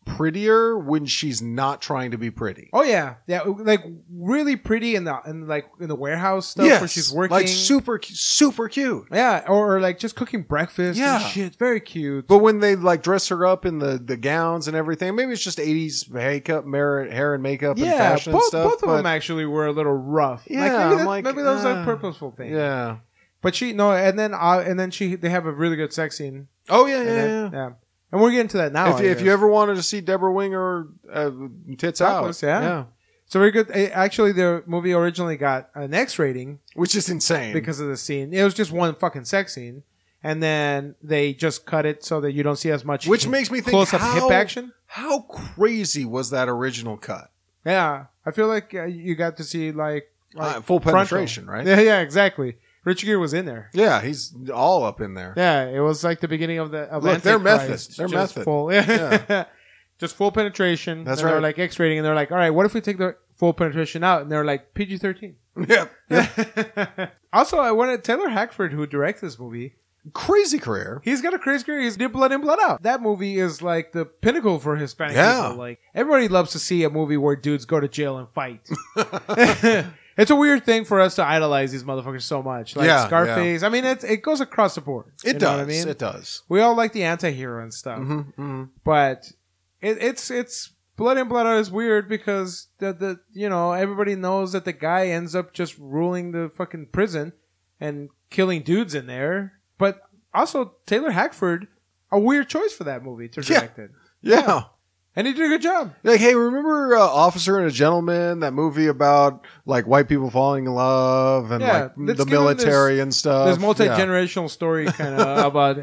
prettier when she's not trying to be pretty. Oh yeah, like really pretty in the warehouse stuff where she's working, like super cute. Yeah, or like just cooking breakfast. Yeah, and shit, very cute. But when they like dress her up in the gowns and everything, maybe it's just 80s makeup, hair and makeup, and fashion and stuff. Both of them actually were a little rough. Yeah, maybe that was a purposeful thing. Yeah, but and then they have a really good sex scene. Oh yeah. And we're getting to that now. If you ever wanted to see Deborah Winger tits topless, out, yeah. So very good. Actually, the movie originally got an X rating, which is insane because of the scene. It was just one fucking sex scene, and then they just cut it so that you don't see as much. Which makes me think close-up hip action. How crazy was that original cut? Yeah, I feel like you got to see like full penetration, right? Yeah, exactly. Richard Gere was in there. Yeah, he's all up in there. Yeah, it was like the beginning of Look, their method. Their method. Full, just full penetration. That's right. They're like X rating, and they're like, all right, what if we take the full penetration out? And they're like PG-13. Yeah. Also, I wanted Taylor Hackford, who directs this movie. Crazy career. He's got a crazy career. He's did Blood In, Blood Out. That movie is like the pinnacle for Hispanic people. Like everybody loves to see a movie where dudes go to jail and fight. It's a weird thing for us to idolize these motherfuckers so much. Like Scarface. Yeah. I mean, it goes across the board. It does. What I mean? It does. We all like the anti-hero and stuff. But it's Blood In, Blood Out is weird because the everybody knows that the guy ends up just ruling the fucking prison and killing dudes in there. But also Taylor Hackford, a weird choice for that movie to direct it. Yeah. And he did a good job. Like, hey, remember Officer and a Gentleman, that movie about like white people falling in love and like the military and stuff? This multi-generational story kind of about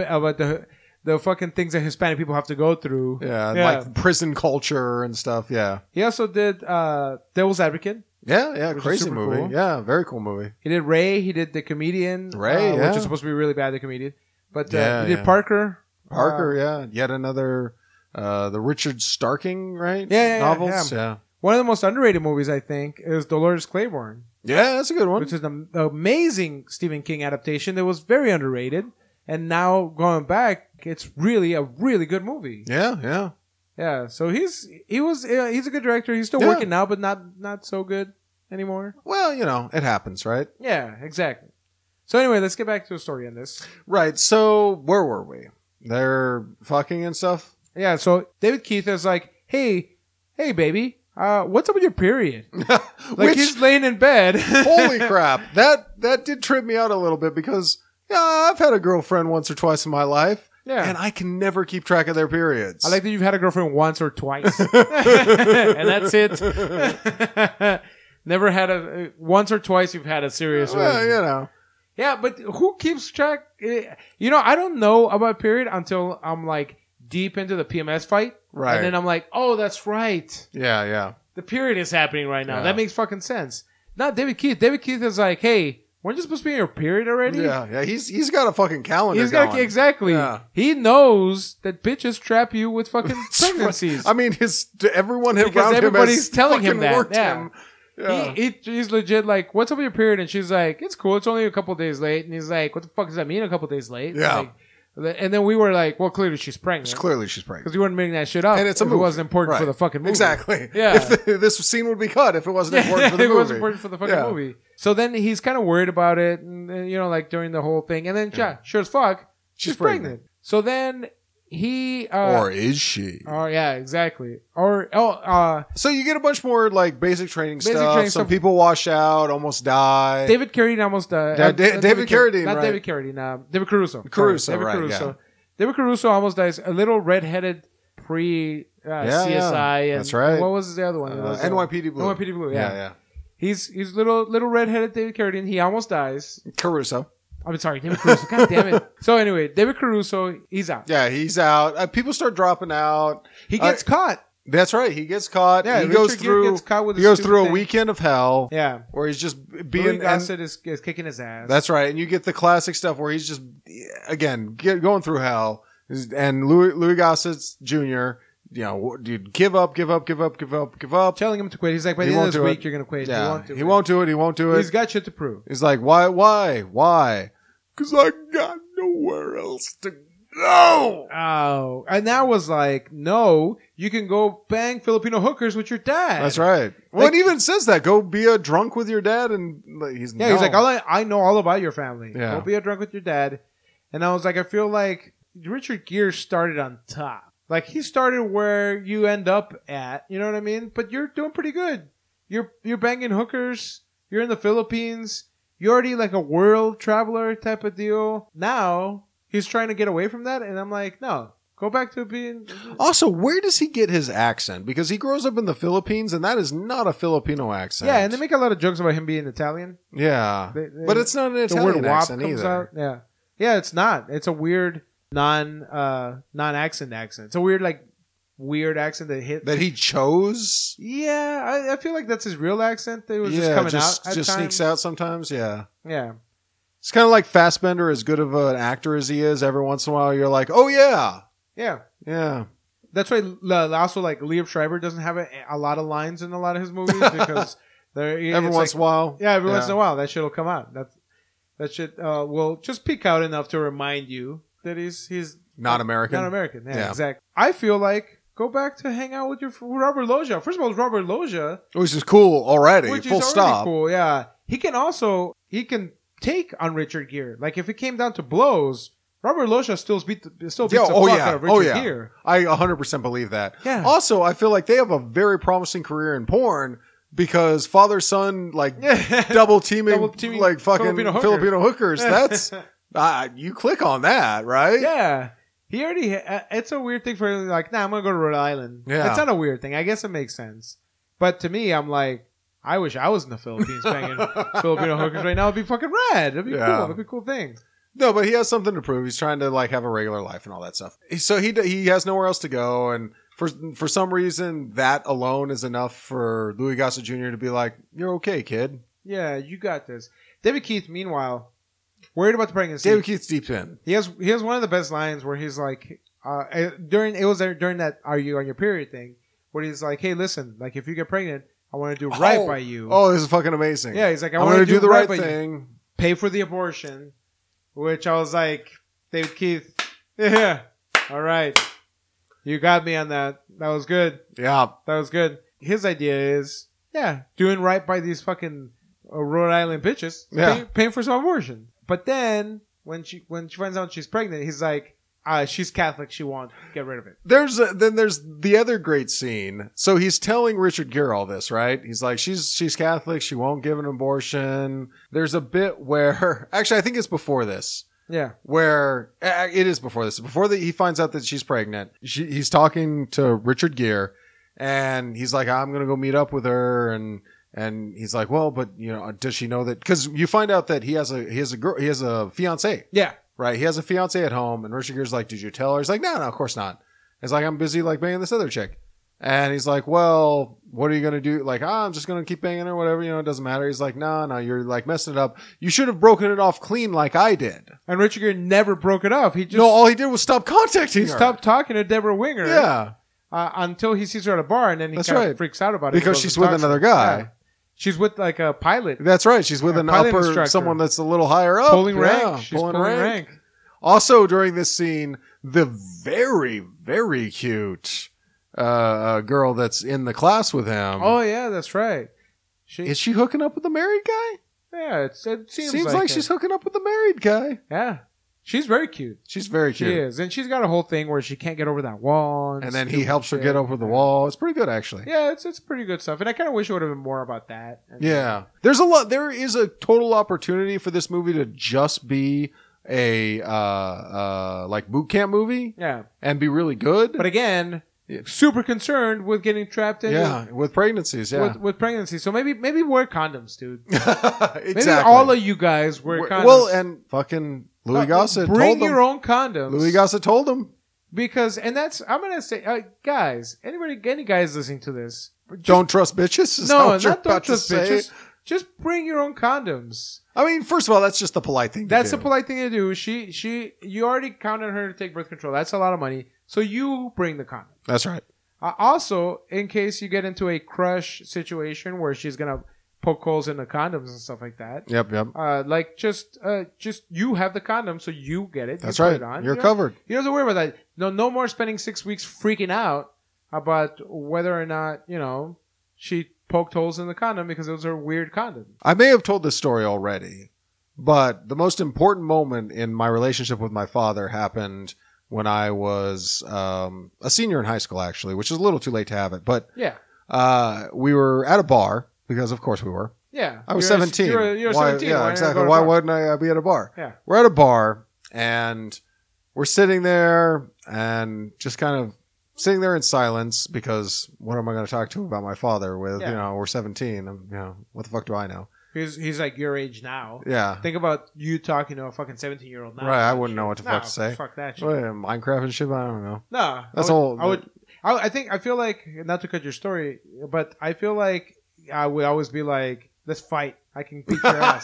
the fucking things that Hispanic people have to go through. Yeah, like prison culture and stuff. Yeah. He also did Devil's Advocate. Yeah, crazy movie. Cool. Yeah, very cool movie. He did Ray. He did The Comedian. Ray, which is supposed to be really bad, The Comedian. But he did Parker. Yet another... the Richard Starking, right? Novels. Yeah. One of the most underrated movies, I think, is Dolores Claiborne. Yeah, that's a good one. Which is an amazing Stephen King adaptation that was very underrated. And now going back, it's really a really good movie. Yeah. So he's a good director. He's still working now, but not so good anymore. Well, it happens, right? Yeah, exactly. So anyway, let's get back to the story on this. Right. So where were we? They're fucking and stuff. Yeah, so David Keith is like, hey, baby, what's up with your period? Like he's laying in bed. Holy crap. That did trip me out a little bit because, I've had a girlfriend once or twice in my life. Yeah. And I can never keep track of their periods. I like that you've had a girlfriend once or twice. And that's it. Never had once or twice you've had a serious relationship. Yeah, but who keeps track? I don't know about period until I'm like, deep into the PMS fight. Right. And then I'm like, oh, that's right. Yeah. The period is happening right now. Yeah. That makes fucking sense. Not David Keith. David Keith is like, hey, weren't you supposed to be in your period already? Yeah. He's got a fucking calendar going. Exactly. Yeah. He knows that bitches trap you with fucking pregnancies. I mean, everyone around him everybody's telling him that. Yeah. He's legit like, what's up with your period? And she's like, it's cool. It's only a couple days late. And he's like, what the fuck does that mean, a couple days late? Yeah. And then we were like, well, clearly she's pregnant. Because we weren't making that shit up. And it's a movie. It wasn't important for the fucking movie. Exactly. Yeah. If this scene would be cut if it wasn't important for the movie. It wasn't important for the fucking movie. So then he's kind of worried about it, and like during the whole thing. And then, sure as fuck, she's pregnant. So then he... or is she? Oh, yeah, exactly. So you get a bunch more like basic training stuff. Some people wash out, almost die. David Carradine almost died. David Carradine, not right? David Carradine. David Caruso. Caruso. Yeah. David Caruso almost dies. A little redheaded CSI. And that's right. What was the other one? NYPD Blue. NYPD Blue. Yeah. He's little redheaded David Carradine. He almost dies. Caruso. I'm sorry, David Caruso. God damn it. So anyway, David Caruso, he's out. Yeah, he's out. People start dropping out. He gets caught. That's right. He gets caught. Yeah, he goes through a weekend of hell. Yeah, where he's just being. Louis Gossett is kicking his ass. That's right, and you get the classic stuff where he's just going through hell, and Louis Gossett Jr. Dude, give up. Telling him to quit. He's like, by the end of this week, you're gonna quit. Yeah, he won't do it. He's got shit to prove. He's like, why? Because I got nowhere else to No! Oh. And that was like, no, you can go bang Filipino hookers with your dad. That's right. Well, it even says that. Go be a drunk with your dad. And he's like, I know all about your family. Yeah. Go be a drunk with your dad. And I was like, I feel like Richard Gere started on top. Like, he started where you end up at. You know what I mean? But you're doing pretty good. You're banging hookers. You're in the Philippines. You're already like a world traveler type of deal. Now, he's trying to get away from that. And I'm like, no. Go back to being... Also, where does he get his accent? Because he grows up in the Philippines, and that is not a Filipino accent. Yeah, and they make a lot of jokes about him being Italian. Yeah. But it's not an Italian accent either. Out. Yeah. Yeah, it's not. It's a weird non-accent accent. It's a weird, weird accent that he chose? Yeah, I feel like that's his real accent that was just coming out at just times. Sneaks out sometimes, yeah. Yeah. It's kind of like Fassbender, as good of an actor as he is, every once in a while you're like, oh, yeah. Yeah. Yeah. That's why also Liev Schreiber doesn't have a lot of lines in a lot of his movies because every once in a while. Yeah, every once in a while that shit will come out. That shit will just peek out enough to remind you that he's not American. Not American. Yeah, exactly. I feel like go back to hang out with your Robert Loggia. First of all, it's Robert Loggia, which is cool already. Which full is stop. Cool. Yeah, he can take on Richard Gere. Like if it came down to blows. Robert Loggia still beats the fuck out of Richard Gere. I 100% believe that. Yeah. Also, I feel like they have a very promising career in porn because father-son, double teaming like fucking Filipino hookers. That's, you click on that, right? Yeah. He already, it's a weird thing for him, like, I'm going to go to Rhode Island. Yeah. It's not a weird thing. I guess it makes sense. But to me, I'm like, I wish I was in the Philippines banging Filipino hookers right now. It'd be fucking rad. It'd be cool. It'd be a cool thing. No, but he has something to prove. He's trying to have a regular life and all that stuff. So he has nowhere else to go, and for some reason that alone is enough for Louis Gossett Jr. to be like, "You're okay, kid. Yeah, you got this." David Keith, meanwhile, worried about the pregnancy. David Keith's deep in. He has one of the best lines where he's like, during that "Are you on your period" thing, where he's like, "Hey, listen, like if you get pregnant, I want to do right by you." Oh, this is fucking amazing. Yeah, he's like, I'm going to do the right thing. Pay for the abortion. Which I was like, David Keith, yeah, all right. You got me on that. That was good. Yeah. That was good. His idea is, doing right by these fucking Rhode Island bitches. Yeah. Paying for some abortion. But then, when she finds out she's pregnant, he's like, she's Catholic. She won't get rid of it. Then there's the other great scene. So he's telling Richard Gere all this, right? He's like, she's Catholic. She won't give an abortion. There's a bit where, actually, I think it's before this. Yeah. Where it is before this. Before he finds out that she's pregnant, he's talking to Richard Gere, and he's like, I'm gonna go meet up with her, and he's like, well, but does she know that? Because you find out that he has a fiance. Yeah. Right, he has a fiance at home, and Richard Gere's like, did you tell her? He's like, no, of course not. He's like, I'm busy banging this other chick. And he's like, well, what are you going to do? Like, I'm just going to keep banging her, whatever, it doesn't matter. He's like, no, you're messing it up. You should have broken it off clean like I did. And Richard Gere never broke it off. all he did was stop contacting her. He stopped talking to Deborah Winger. Yeah. Until he sees her at a bar, and then he kind of freaks out about it. Because she's with another guy. Yeah. She's with a pilot. That's right. She's with someone that's a little higher up. Pulling rank. She's pulling rank. Also, during this scene, the very, very cute girl that's in the class with him. Oh, yeah, that's right. Is she hooking up with the married guy? Yeah, it seems like she's hooking up with the married guy. Yeah. She's very cute. She's very cute. She is. And she's got a whole thing where she can't get over that wall. And then he helps her get over the wall. It's pretty good, actually. Yeah, it's pretty good stuff. And I kind of wish it would have been more about that. Yeah. There's a lot. There is a total opportunity for this movie to just be a boot camp movie. Yeah. And be really good. But again, super concerned with getting trapped in. With pregnancies. Yeah. With pregnancies. So maybe wear condoms, dude. Exactly. Maybe all of you guys wear condoms. Well, and fucking Louis Gossett told them. Bring your own condoms. Louis Gossett told them. Because, and that's, I'm going to say, guys, any guys listening to this. Don't trust bitches? No, not don't trust bitches. Just bring your own condoms. I mean, first of all, that's just the polite thing to do. That's the polite thing to do. You already counted her to take birth control. That's a lot of money. So you bring the condom. That's right. Also, in case you get into a crush situation where she's going to poke holes in the condoms and stuff like that. Yep. Like just you have the condom, so you get it. That's you put right. It on. You're covered. You don't have to worry about that. No more spending 6 weeks freaking out about whether or not she poked holes in the condom because those are weird condoms. I may have told this story already, but the most important moment in my relationship with my father happened when I was a senior in high school, actually, which is a little too late to have it. But we were at a bar because, of course, we were. Yeah, I was 17. You're 17. Yeah, exactly. Why wouldn't I be at a bar? Yeah, we're at a bar and we're sitting there and just kind of sitting there in silence because what am I going to talk to about my father with? We're 17. What the fuck do I know? He's like your age now. Yeah. Think about you talking to a fucking 17-year-old now. Right. I wouldn't know what the fuck to say. Fuck that shit. Minecraft and shit. I don't know. No, that's all. I feel like, not to cut your story, but I feel like I would always be like, let's fight. I can beat your ass.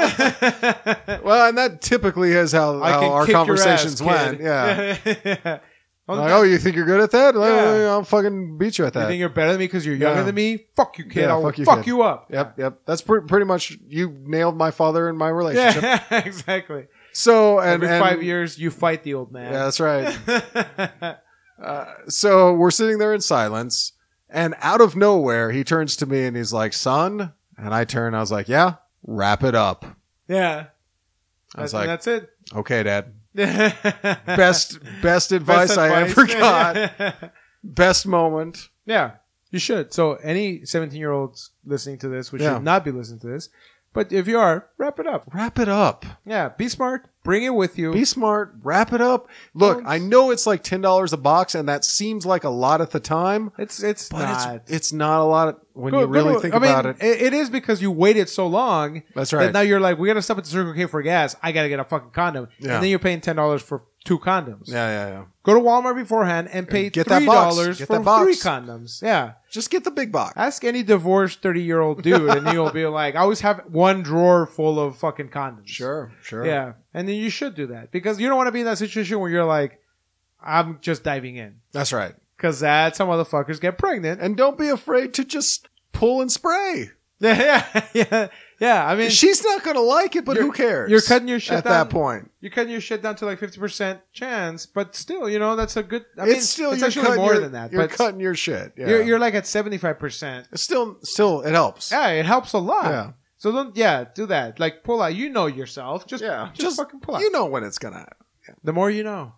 Well, and that typically is how our conversations went. Yeah. Like, you think you're good at that? Yeah. I'll fucking beat you at that. You think you're better than me because you're younger than me? Fuck you, kid. I'll fuck you up. Yep. That's pretty much, you nailed my father in my relationship. Yeah, exactly. So, every 5 years, you fight the old man. Yeah, that's right. So we're sitting there in silence, and out of nowhere, he turns to me and he's like, son? And I was like, yeah, wrap it up. Yeah. I was like, that's it. Okay, Dad. Best advice I ever got. Best moment. Yeah, you should. So any 17-year-olds listening to this, which should not be listening to this, but if you are, wrap it up. Wrap it up. Yeah, be smart. Bring it with you. Be smart. Wrap it up. Look, I know it's like $10 a box, and that seems like a lot at the time. It's not. It's not a lot when you really think about it. It is because you waited so long. That's right. That now you're like, we got to stop at the Circle K for gas. I got to get a fucking condom. Yeah. And then you're paying $10 for 2 condoms. Yeah. Go to Walmart beforehand and pay $3 for 3 condoms. Yeah. Just get the big box. Ask any divorced 30-year-old dude and he'll be like, I always have one drawer full of fucking condoms. Sure. Yeah. And then you should do that because you don't want to be in that situation where you're like, I'm just diving in. That's right. Because that's how motherfuckers get pregnant. And don't be afraid to just pull and spray. Yeah. I mean, she's not going to like it, but who cares? You're cutting your shit at down. that point. You're cutting your shit down to like 50% chance, but still, that's a good. It's actually more than that. You're cutting your shit. Yeah. You're like at 75%. It's still, it helps. Yeah, it helps a lot. Yeah. So do that. Like pull out. You know yourself. Just fucking pull out. You know when it's gonna happen. Yeah. The more you know.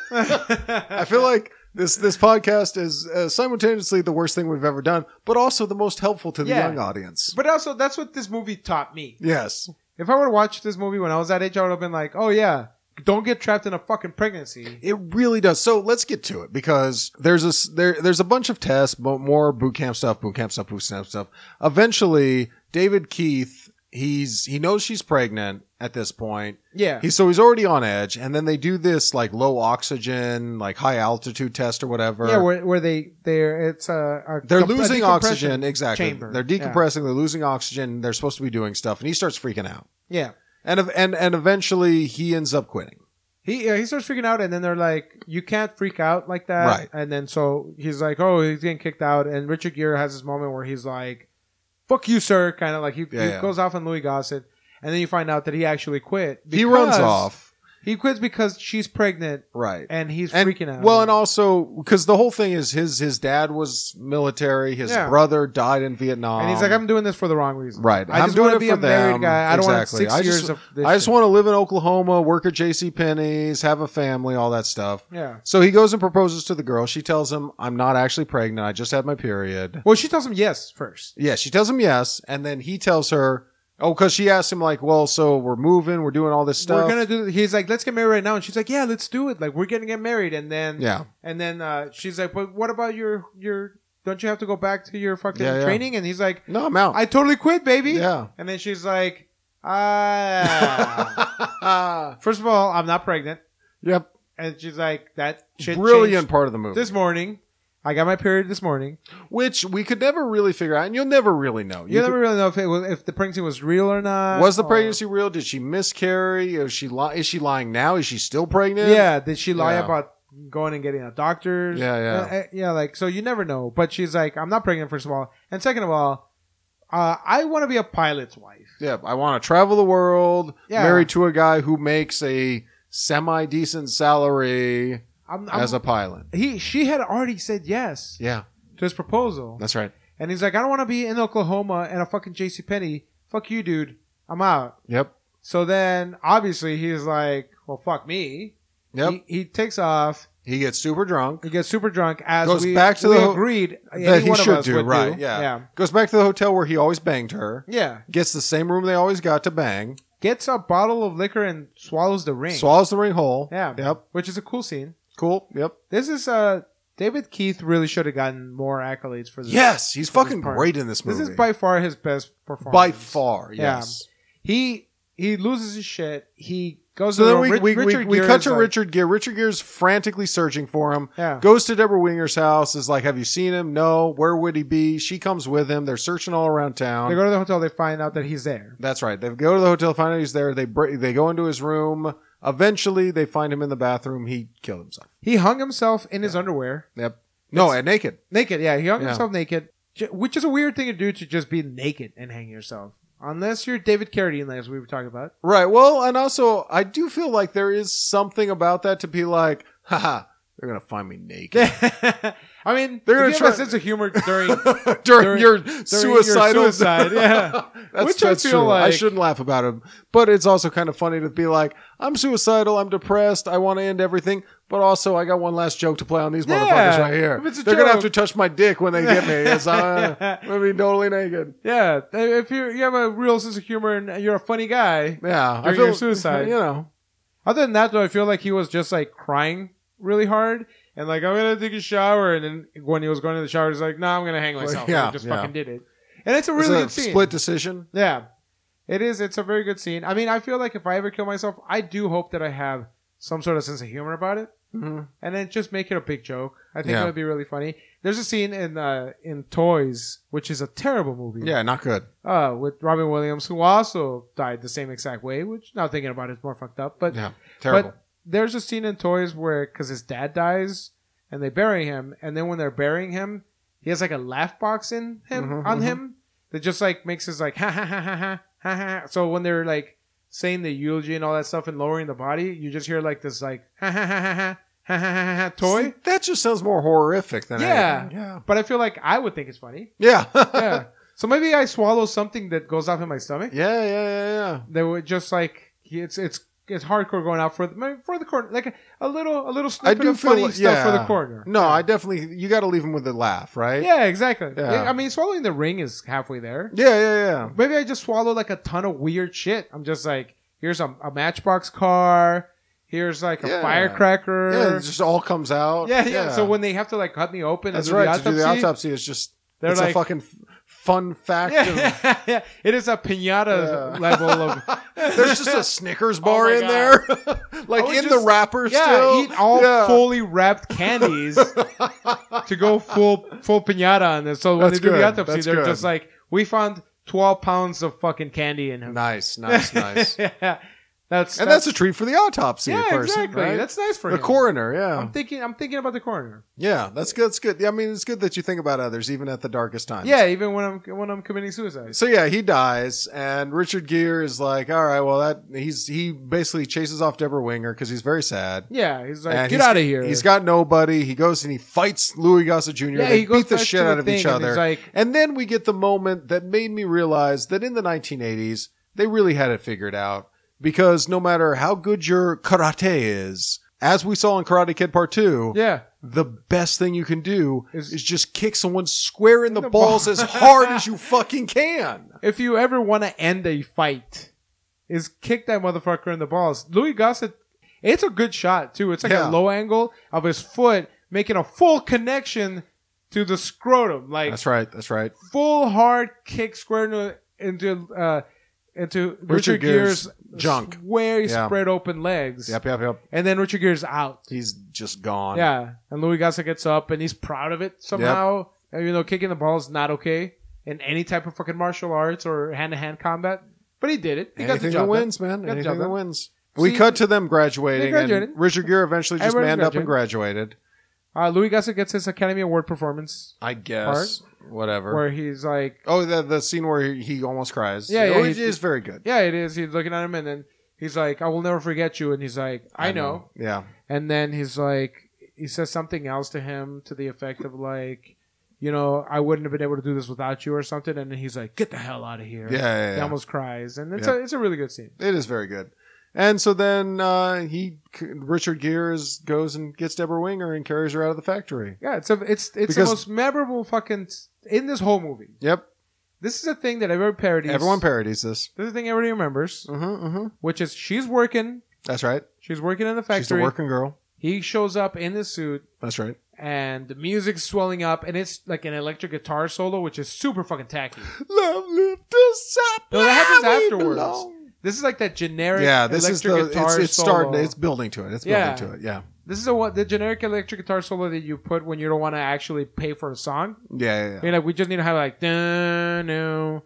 I feel like this podcast is simultaneously the worst thing we've ever done, but also the most helpful to the young audience. But also, that's what this movie taught me. Yes. If I would have watched this movie when I was that age, I would have been like, oh yeah, don't get trapped in a fucking pregnancy. It really does. So let's get to it because there's a bunch of tests, more boot camp stuff. Eventually, David Keith, he knows she's pregnant at this point. Yeah. He's already on edge, and then they do this like low oxygen, like high altitude test or whatever. Yeah, where they're losing oxygen. Exactly. Chamber. They're decompressing. Yeah. They're losing oxygen. They're supposed to be doing stuff, and he starts freaking out. Yeah. And eventually he ends up quitting. He starts freaking out, and then they're like, "You can't freak out like that." Right. And then so he's like, "Oh, he's getting kicked out." And Richard Gere has this moment where he's like, "Fuck you, sir!" Kind of like he goes off on Louis Gossett, and then you find out that he actually quit. He runs off. He quits because she's pregnant, right? And he's freaking out. Well, and also because the whole thing is his dad was military, his brother died in Vietnam, and he's like, "I'm doing this for the wrong reason." Right? I just want to be a married guy. I don't want 6 years of this. I just want to live in Oklahoma, work at JCPenney's, have a family, all that stuff. Yeah. So he goes and proposes to the girl. She tells him, "I'm not actually pregnant. I just had my period." Well, she tells him yes first. Yeah, she tells him yes, and then he tells her. Oh, because she asked him like, well, so we're moving, we're doing all this stuff. We're gonna do. He's like, let's get married right now, and she's like, yeah, let's do it. Like, we're gonna get married, and then she's like, but what about your? Don't you have to go back to your fucking training? And he's like, no, I'm out. I totally quit, baby. Yeah. And then she's like, first of all, I'm not pregnant. Yep. And she's like, that shit brilliant part of the movie this morning. I got my period this morning, which we could never really figure out, and you'll never really know. You'll never really know if the pregnancy was real or not. Was the pregnancy real? Did she miscarry? Is she lying now? Is she still pregnant? Yeah. Did she lie about going and getting a doctor's? Yeah. Yeah. Like, so you never know. But she's like, I'm not pregnant, first of all, and second of all, I want to be a pilot's wife. Yeah, I want to travel the world, Yeah. married to a guy who makes a semi-decent salary as a pilot. She had already said yes Yeah, to his proposal. that's right. And he's like, I don't want to be in Oklahoma and a fucking JCPenney. Fuck you, dude. I'm out. Yep. So then, obviously, he's like, well, fuck me. Yep. He takes off. He gets super drunk. He gets super drunk as Goes we back to we the agreed that he one of should us do, would right? do. Yeah. Goes back to the hotel where he always banged her. Yeah. Gets the same room they always got to bang. Gets a bottle of liquor and swallows the ring. Swallows the ring whole. Yeah. Yep. Which is a cool scene. Cool. Yep. This is David Keith really should have gotten more accolades for this. Yes, he's fucking part. great in this movie. This is by far his best performance. By far, yes. Yeah. He loses his shit. He goes So to then the we cut to Richard Gere. Richard Gere's frantically searching for him. Yeah. Goes to Deborah Winger's house. Is like, have you seen him? No. Where would he be? She comes with him. They're searching all around town. They go to the hotel. They find out that he's there. That's right. They go to the hotel, find out he's there. They go into his room. Eventually, they find him in the bathroom. He killed himself. He hung himself in his underwear. Yep. No, and naked. Naked, yeah. He hung himself naked, which is a weird thing to do, to just be naked and hang yourself. Unless you're David Carradine, as we were talking about. Right. Well, and also, I do feel like there is something about that to be like, haha, they're going to find me naked. I mean, They're if gonna you try have a sense of humor during during your suicidal suicide, yeah. That's I feel true. like I shouldn't laugh about it, but it's also kind of funny to be like, I'm suicidal, I'm depressed, I want to end everything, but also I got one last joke to play on these motherfuckers right here. If it's a They're gonna joke. have to touch my dick when they get me. It's I'm gonna be totally naked. Yeah, if you have a real sense of humor and you're a funny guy, Yeah, during your suicide, you know. Other than that, though, I feel like he was just like crying really hard and like, I'm gonna take a shower, and then when he was going to the shower, he's like, no, I'm gonna hang myself. yeah, And he just yeah. fucking did it, and it's a really good scene. Split decision. Yeah, it is. It's a very good scene. I mean, I feel like if I ever kill myself, I do hope that I have some sort of sense of humor about it, and then just make it a big joke. I think Yeah. it would be really funny. There's a scene in Toys, which is a terrible movie. Yeah, not good. With Robin Williams, who also died the same exact way, which now thinking about it is more fucked up. But Yeah, terrible. But there's a scene in Toys where, because his dad dies and they bury him, and then when they're burying him, he has like a laugh box in him on him that just like makes his like ha ha ha ha ha ha ha. So when they're like saying the eulogy and all that stuff and lowering the body, you just hear like this like ha ha ha ha ha ha ha ha ha toy. See, that just sounds more horrific than anything. Yeah. But I feel like I would think it's funny. Yeah. Yeah. So maybe I swallow something that goes off in my stomach. Yeah. They would just like it's hardcore going out for the corner, like a little snippet of funny stuff for the corner. No, I definitely, you got to leave him with a laugh, right? Yeah, exactly. Yeah. I mean, swallowing the ring is halfway there. Yeah. Maybe I just swallow like a ton of weird shit. I'm just like, here's a Matchbox car. Here's like a firecracker. Yeah, it just all comes out. Yeah. So when they have to like cut me open, that's and right. do To do the autopsy is just they're it's like, a fucking fun fact. Yeah. It is a piñata level of. There's just a Snickers bar in there, like in the wrapper. Yeah, still. eat all fully wrapped candies to go full piñata on this. So when That's they do good. the autopsy, That's they're good. just like, we found 12 pounds of fucking candy in him. Nice. Yeah. That's a treat for the autopsy yeah, person, exactly. right? That's nice for the him. coroner. Yeah, I'm thinking about the coroner. Yeah, that's good. It's good. I mean, it's good that you think about others, even at the darkest times. Yeah, even when I'm committing suicide. So yeah, he dies, and Richard Gere is like, all right, well, he basically chases off Deborah Winger because he's very sad. Yeah, he's like, And get out of here. He's got nobody. He goes and he fights Louis Gossett Jr. Yeah, they he goes beat the back shit to the out of each thing, and other. he's like- And then we get the moment that made me realize that in the 1980s, they really had it figured out. Because no matter how good your karate is, as we saw in Karate Kid Part 2, yeah, the best thing you can do is just kick someone square in the balls as hard as you fucking can. If you ever want to end a fight, is kick that motherfucker in the balls. Louis Gossett, it's a good shot too. It's like a low angle of his foot making a full connection to the scrotum. Like That's right. full hard kick square into Richard Gere's junk. Square spread open legs. Yep. And then Richard Gere's out. He's just gone. Yeah. And Louis Gossett gets up and he's proud of it somehow. Yep. Kicking the ball is not okay in any type of fucking martial arts or hand-to-hand combat. But he did it. He got the job wins, done. man. Anything that wins. See, We cut to them graduating, graduated. and Richard Gere eventually just Everybody manned up and graduated. Louis Gossett gets his Academy Award performance. I guess. whatever. Where he's like, oh, the scene where he almost cries. Yeah, it is very good. Yeah, it is. He's looking at him, and then he's like, "I will never forget you," and he's like, "I know." Yeah, and then he's like, he says something else to him to the effect of like, you know, I wouldn't have been able to do this without you or something, and then he's like, "Get the hell out of here!" Yeah. He almost cries, and it's a really good scene. It is very good. And so then Richard Gere goes and gets Deborah Winger and carries her out of the factory. Yeah, it's the most memorable fucking in this whole movie. Yep. This is a thing that everyone parodies. Everyone parodies this. This is a thing everybody remembers. Which is she's working. That's right. She's working in the factory. She's the working girl. He shows up in the suit. That's right. And the music's swelling up, and it's like an electric guitar solo, which is super fucking tacky. Love lift us up. No, that happens afterwards. This is like that generic electric guitar solo. It's building to it. It's building to it. Yeah. This is the generic electric guitar solo that you put when you don't want to actually pay for a song. Yeah. You're like, we just need to have like no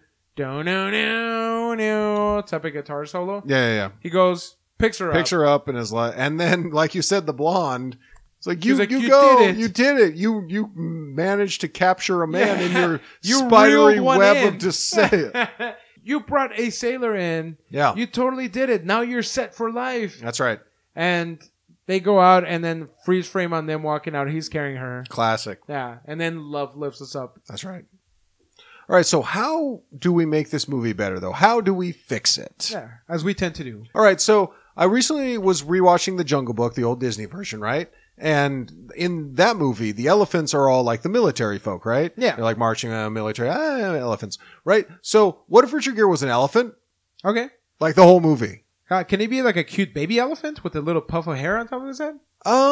type of guitar solo. Yeah. He goes, picks her up, and is like, and then like you said, the blonde. It's like you did it. You managed to capture a man in your spidery web of descent. You brought a sailor in. Yeah. You totally did it. Now you're set for life. That's right. And they go out and then freeze frame on them walking out. He's carrying her. Classic. Yeah. And then love lifts us up. That's right. All right. So how do we make this movie better, though? How do we fix it? Yeah. As we tend to do. All right. So I recently was rewatching The Jungle Book, the old Disney version, right? And in that movie, the elephants are all like the military folk, right? Yeah. They're like marching military elephants, right? So what if Richard Gere was an elephant? Okay. Like the whole movie. Can he be like a cute baby elephant with a little puff of hair on top of his head?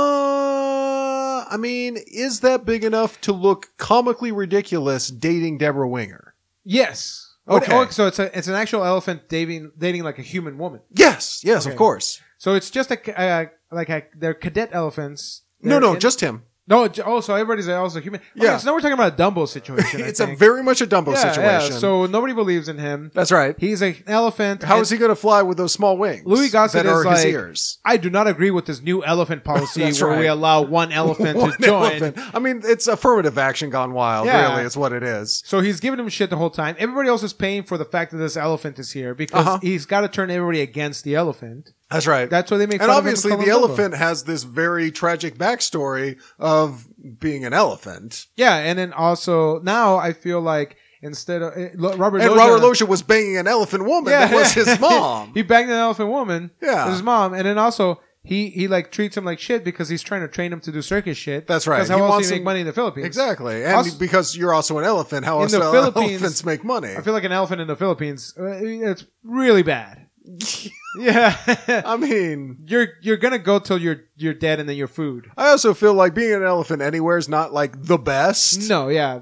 I mean, is that big enough to look comically ridiculous dating Deborah Winger? Yes. Okay. Oh, so it's an actual elephant dating like a human woman. Yes, okay. Of course. So it's just they're cadet elephants. Just him. No, so everybody's also human. Yeah. Okay, so now we're talking about a Dumbo situation. It's a very much a Dumbo situation. Yeah, so nobody believes in him. That's right. He's an elephant. How is he going to fly with those small wings? Louis Gossett that are is like, his ears? I do not agree with this new elephant policy where we allow one elephant to join. I mean, it's affirmative action gone wild, really. It's what it is. So he's giving him shit the whole time. Everybody else is paying for the fact that this elephant is here because he's got to turn everybody against the elephant. That's right. That's why they make fun of him. And obviously the elephant has this very tragic backstory of being an elephant. Yeah, and then also now I feel like instead of Robert Loggia was banging an elephant woman that was his mom. He banged an elephant woman. Yeah. His mom. And then also he like treats him like shit because he's trying to train him to do circus shit. That's right. Because how else do you make money in the Philippines? Exactly. And also, because you're also an elephant, how else do elephants make money? I feel like an elephant in the Philippines, it's really bad. Yeah. I mean, you're gonna go till you're dead and then you're food. I also feel like being an elephant anywhere is not like the best. No, yeah.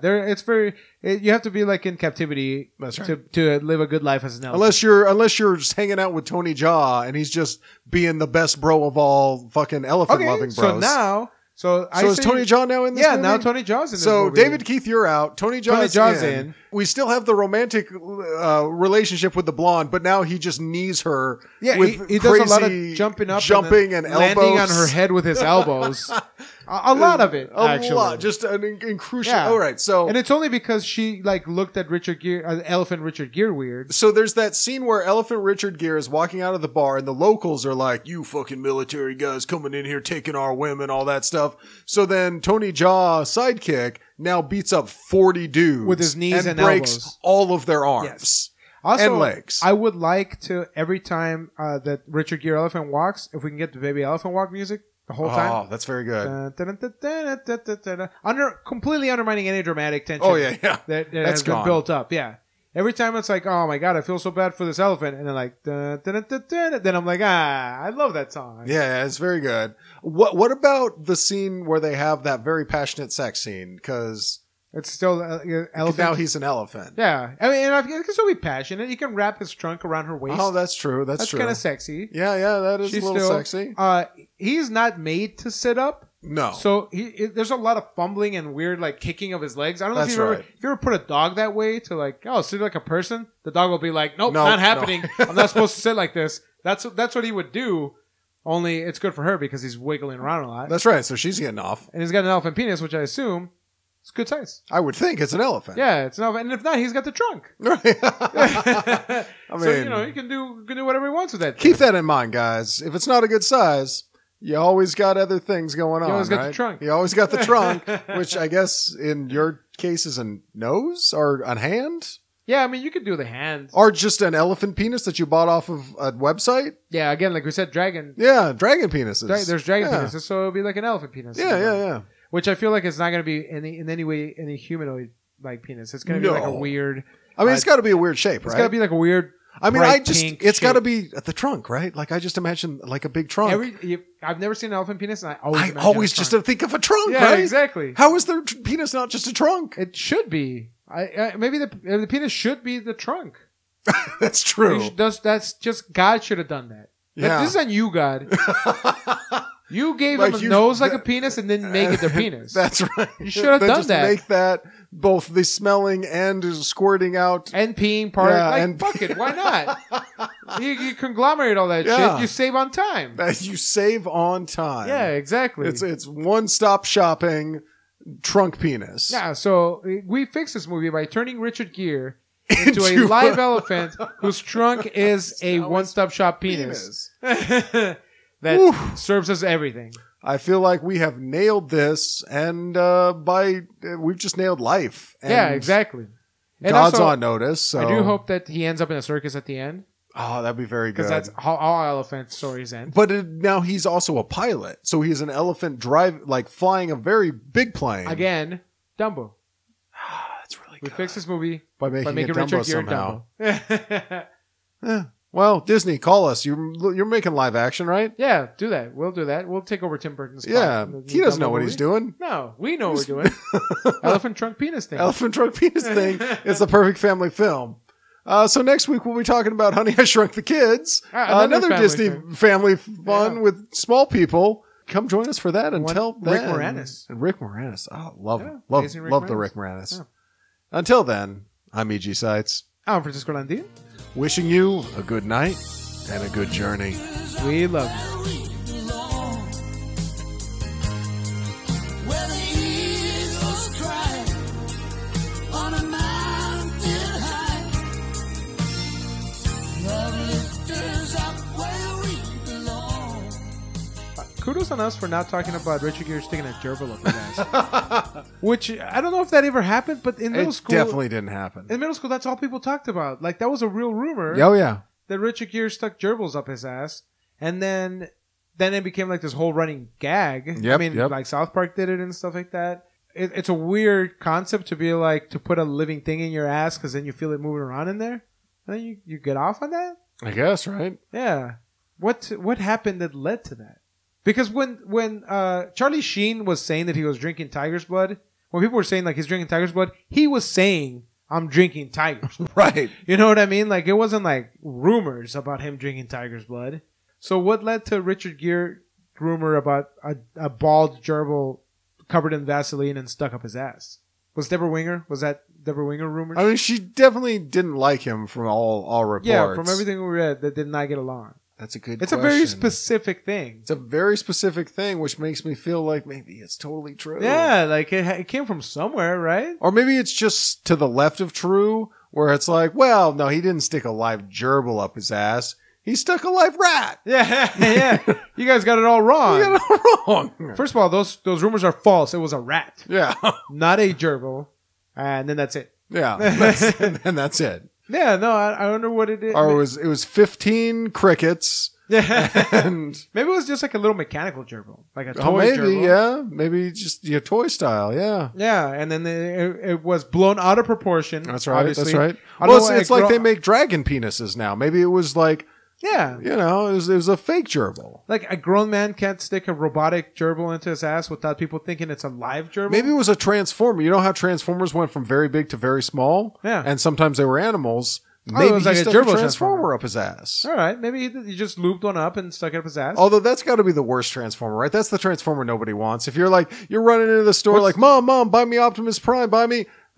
You have to be like in captivity to live a good life as an elephant. Unless you're just hanging out with Tony Jaa and he's just being the best bro of all fucking elephant loving bros. So is Tony Jaa now in this movie? Yeah, now Tony Jaa's in this movie. So David Keith, you're out. Tony Jaa's in. We still have the romantic relationship with the blonde, but now he just knees her. Yeah, with he does a lot of jumping and landing on her head with his elbows. A lot of it, actually. A lot. Just an incruciating. Yeah. All right, so... And it's only because she looked at Elephant Richard Gere weird. So there's that scene where Elephant Richard Gere is walking out of the bar and the locals are like, you fucking military guys coming in here taking our women, all that stuff. So then Tony Jaa, sidekick, now beats up 40 dudes. With his knees and breaks elbows. all of their arms. Yes. Also, and legs. I would like to, every time that Richard Gere elephant walks, if we can get the baby elephant walk music the whole time. Oh, that's very good. Completely undermining any dramatic tension. Oh, yeah. That has been built up. Yeah. Every time it's like, oh my God, I feel so bad for this elephant. And then like, then I'm like, I love that song. Yeah, it's very good. What about the scene where they have that very passionate sex scene? Because it's still elephant. Now he's an elephant. Yeah. I mean, it can still be passionate. He can wrap his trunk around her waist. Oh, that's true. That's true. That's kind of sexy. Yeah, that is a little sexy. He's not made to sit up. No. So there's a lot of fumbling and weird like kicking of his legs. I don't know if you ever put a dog that way to like, sit like a person. The dog will be like, nope, not happening. No. I'm not supposed to sit like this. That's what he would do. Only it's good for her because he's wiggling around a lot. That's right. So she's getting off. And he's got an elephant penis, which I assume It's good size. I would think it's an elephant. Yeah, it's an elephant. And if not, he's got the trunk. Right. I mean, So, you know, he can do whatever he wants with that. Keep that in mind, guys. If it's not a good size, you always got other things going on. You always got the right? trunk. You always got the trunk, which I guess in your case is a nose or a hand? Yeah, I mean, you could do the hand. Or just an elephant penis that you bought off of a website? Yeah, again, like we said, dragon. Yeah, dragon penises. There's dragon Yeah. penises, so it'll be like an elephant penis. Yeah. Which I feel like it's not going to be in any way any humanoid like penis. It's going to be like a weird. I mean, it's got to be a weird shape, right? It's got to be like a weird. I mean, bright pink it's got to shape. be at the trunk, right? Like I just imagine like a big trunk. I've never seen an elephant penis, and I I imagine always a just trunk. think of a trunk, Yeah, right? exactly. How is their penis not just a trunk? It should be. Maybe the penis should be the trunk. That's true. That's just God should have done that. Yeah. This is on you, God. You gave Like him a you- nose like a penis and then make it their penis. That's right. You should have Then done just that. Make that both the smelling and squirting out. And peeing part. Yeah, like, and- fuck it. Why not? you conglomerate all that Yeah. shit. You save on time. That you save on time. Yeah, exactly. It's one-stop shopping trunk penis. Yeah, so we fixed this movie by turning Richard Gere into a live elephant whose trunk is a one-stop shop penis. that serves us everything. I feel like we have nailed this, and we've just nailed life. And Yeah, exactly. And God's also, on notice. So I do hope that he ends up in a circus at the end, Oh, that'd be very good. because that's how all elephant stories end. But now he's also a pilot, so he's an elephant flying a very big plane. Again, Dumbo. That's really We good. fixed this movie By making it Richard Dumbo Gere somehow. Dumbo. Well, Disney, call us. You're making live action, right? Yeah, do that. We'll do that. We'll take over Tim Burton's spot Yeah, in the he doesn't Dumbo know what movie. he's doing. No, we know what we're doing. Elephant trunk penis thing. Elephant trunk penis thing is the perfect family film. So next week we'll be talking about Honey, I Shrunk the Kids, Another another family Disney film. family fun with small people. Come join us for that. Until Rick then, Moranis. And Rick Moranis. Oh, love amazing Rick the Moranis. Rick Moranis. Yeah. Until then, I'm E.G. Sites, I'm Francisco Landin. wishing you a good night and a good journey. We love you. Where the eagles cry on a mountain high. Love lifters up where we belong. Kudos on us for not talking about Richard Gere sticking a gerbil up his ass. Which, I don't know if that ever happened, but in middle It school... definitely didn't happen. In middle school, that's all people talked about. Like, that was a real rumor. Oh yeah. That Richard Gere stuck gerbils up his ass, and then it became like this whole running gag. Yep, I mean, yep. like South Park did it and stuff like that. It's a weird concept to be like to put a living thing in your ass because then you feel it moving around in there, and then you get off on that. I guess, right? Yeah, what happened that led to that? Because when Charlie Sheen was saying that he was drinking tiger's blood, when people were saying like he's drinking tiger's blood, he was saying, I'm drinking tiger's blood. Right. You know what I mean? Like, it wasn't like rumors about him drinking tiger's blood. So what led to Richard Gere rumor about a bald gerbil covered in Vaseline and stuck up his ass? Was Deborah Winger? Was that Deborah Winger rumors? I mean, she definitely didn't like him from all reports. Yeah, from everything we read, that did not get along. That's a good It's question. a very specific thing. It's a very specific thing, which makes me feel like maybe it's totally true. Yeah, like it came from somewhere, right? Or maybe it's just to the left of true, where it's like, well, no, he didn't stick a live gerbil up his ass. He stuck a live rat. Yeah, yeah. You guys got it all wrong. You got it all wrong. First of all, those rumors are false. It was a rat, Yeah. not a gerbil. And then that's it. Yeah. And that's it. Yeah, no, I wonder what it is. Or it was 15 crickets. Yeah. And Maybe it was just like a little mechanical gerbil. Like a toy oh, maybe, gerbil. yeah. Maybe just your toy style, yeah. Yeah, and then it was blown out of proportion. That's right. obviously. That's right. I Well, don't know, it's like they make dragon penises now. Maybe it was like, Yeah. you know, it was a fake gerbil. Like a grown man can't stick a robotic gerbil into his ass without people thinking it's a live gerbil. Maybe it was a transformer. You know how transformers went from very big to very small? Yeah. And sometimes they were animals. it Maybe was he like a stuck gerbil transformer transformer. up his ass. All right, maybe he just looped one up and stuck it up his ass. Although that's got to be the worst transformer, right? That's the transformer nobody wants. If you're running into the store like, Mom, buy me Optimus Prime, buy me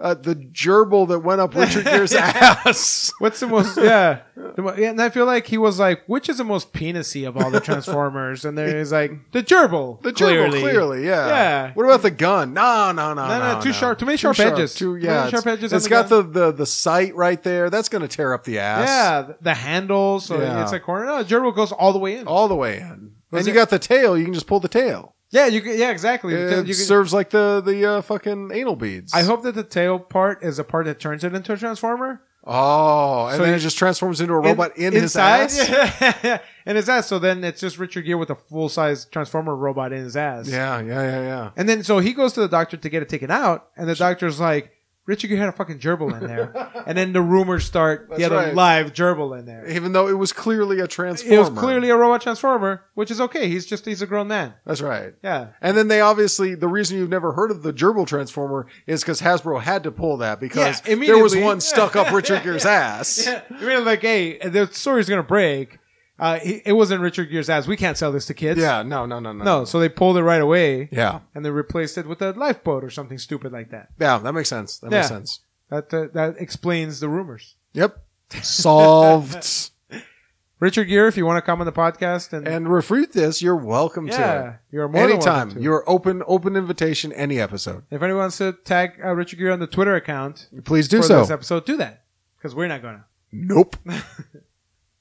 the gerbil that went up Richard Gere's ass. What's the most? Yeah, and I feel like he was like, which is the most penisy of all the Transformers? And then he's like, the gerbil. The gerbil, clearly, yeah. Yeah. What about the gun? No. Too sharp. Too many sharp edges. Too many sharp edges. It's got the sight right there. That's going to tear up the ass. Yeah, the handle. So it's a corner. No, the gerbil goes all the way in. All the way in. And you got the tail. You can just pull the tail. Yeah, exactly. It serves like the fucking anal beads. I hope that the tail part is a part that turns it into a Transformer. Oh, and then it just transforms into a robot in his ass? Yeah, in his ass. So then it's just Richard Gere with a full-size Transformer robot in his ass. Yeah. And then so he goes to the doctor to get it taken out, and the doctor's like, Richard Gere had a fucking gerbil in there. And then the rumors start, he had a live gerbil in there. Even though it was clearly a Transformer. It was clearly a robot Transformer, which is okay. He's a grown man. That's right. Yeah. And then they obviously, the reason you've never heard of the gerbil Transformer is because Hasbro had to pull that because there was one stuck up Richard Gere's ass. Yeah. I mean, like, hey, the story's going to break. It wasn't Richard Gere's ass. We can't sell this to kids. Yeah, no. No, so they pulled it right away. Yeah. And they replaced it with a lifeboat or something stupid like that. Yeah, that makes sense. Makes sense. That explains the rumors. Yep. Solved. Richard Gere, if you want to come on the podcast and refute this, you're welcome to. You're more than anytime. welcome to. You're open invitation any episode. If anyone wants to tag Richard Gere on the Twitter account, please do for so. This episode, do that because we're not gonna. Nope.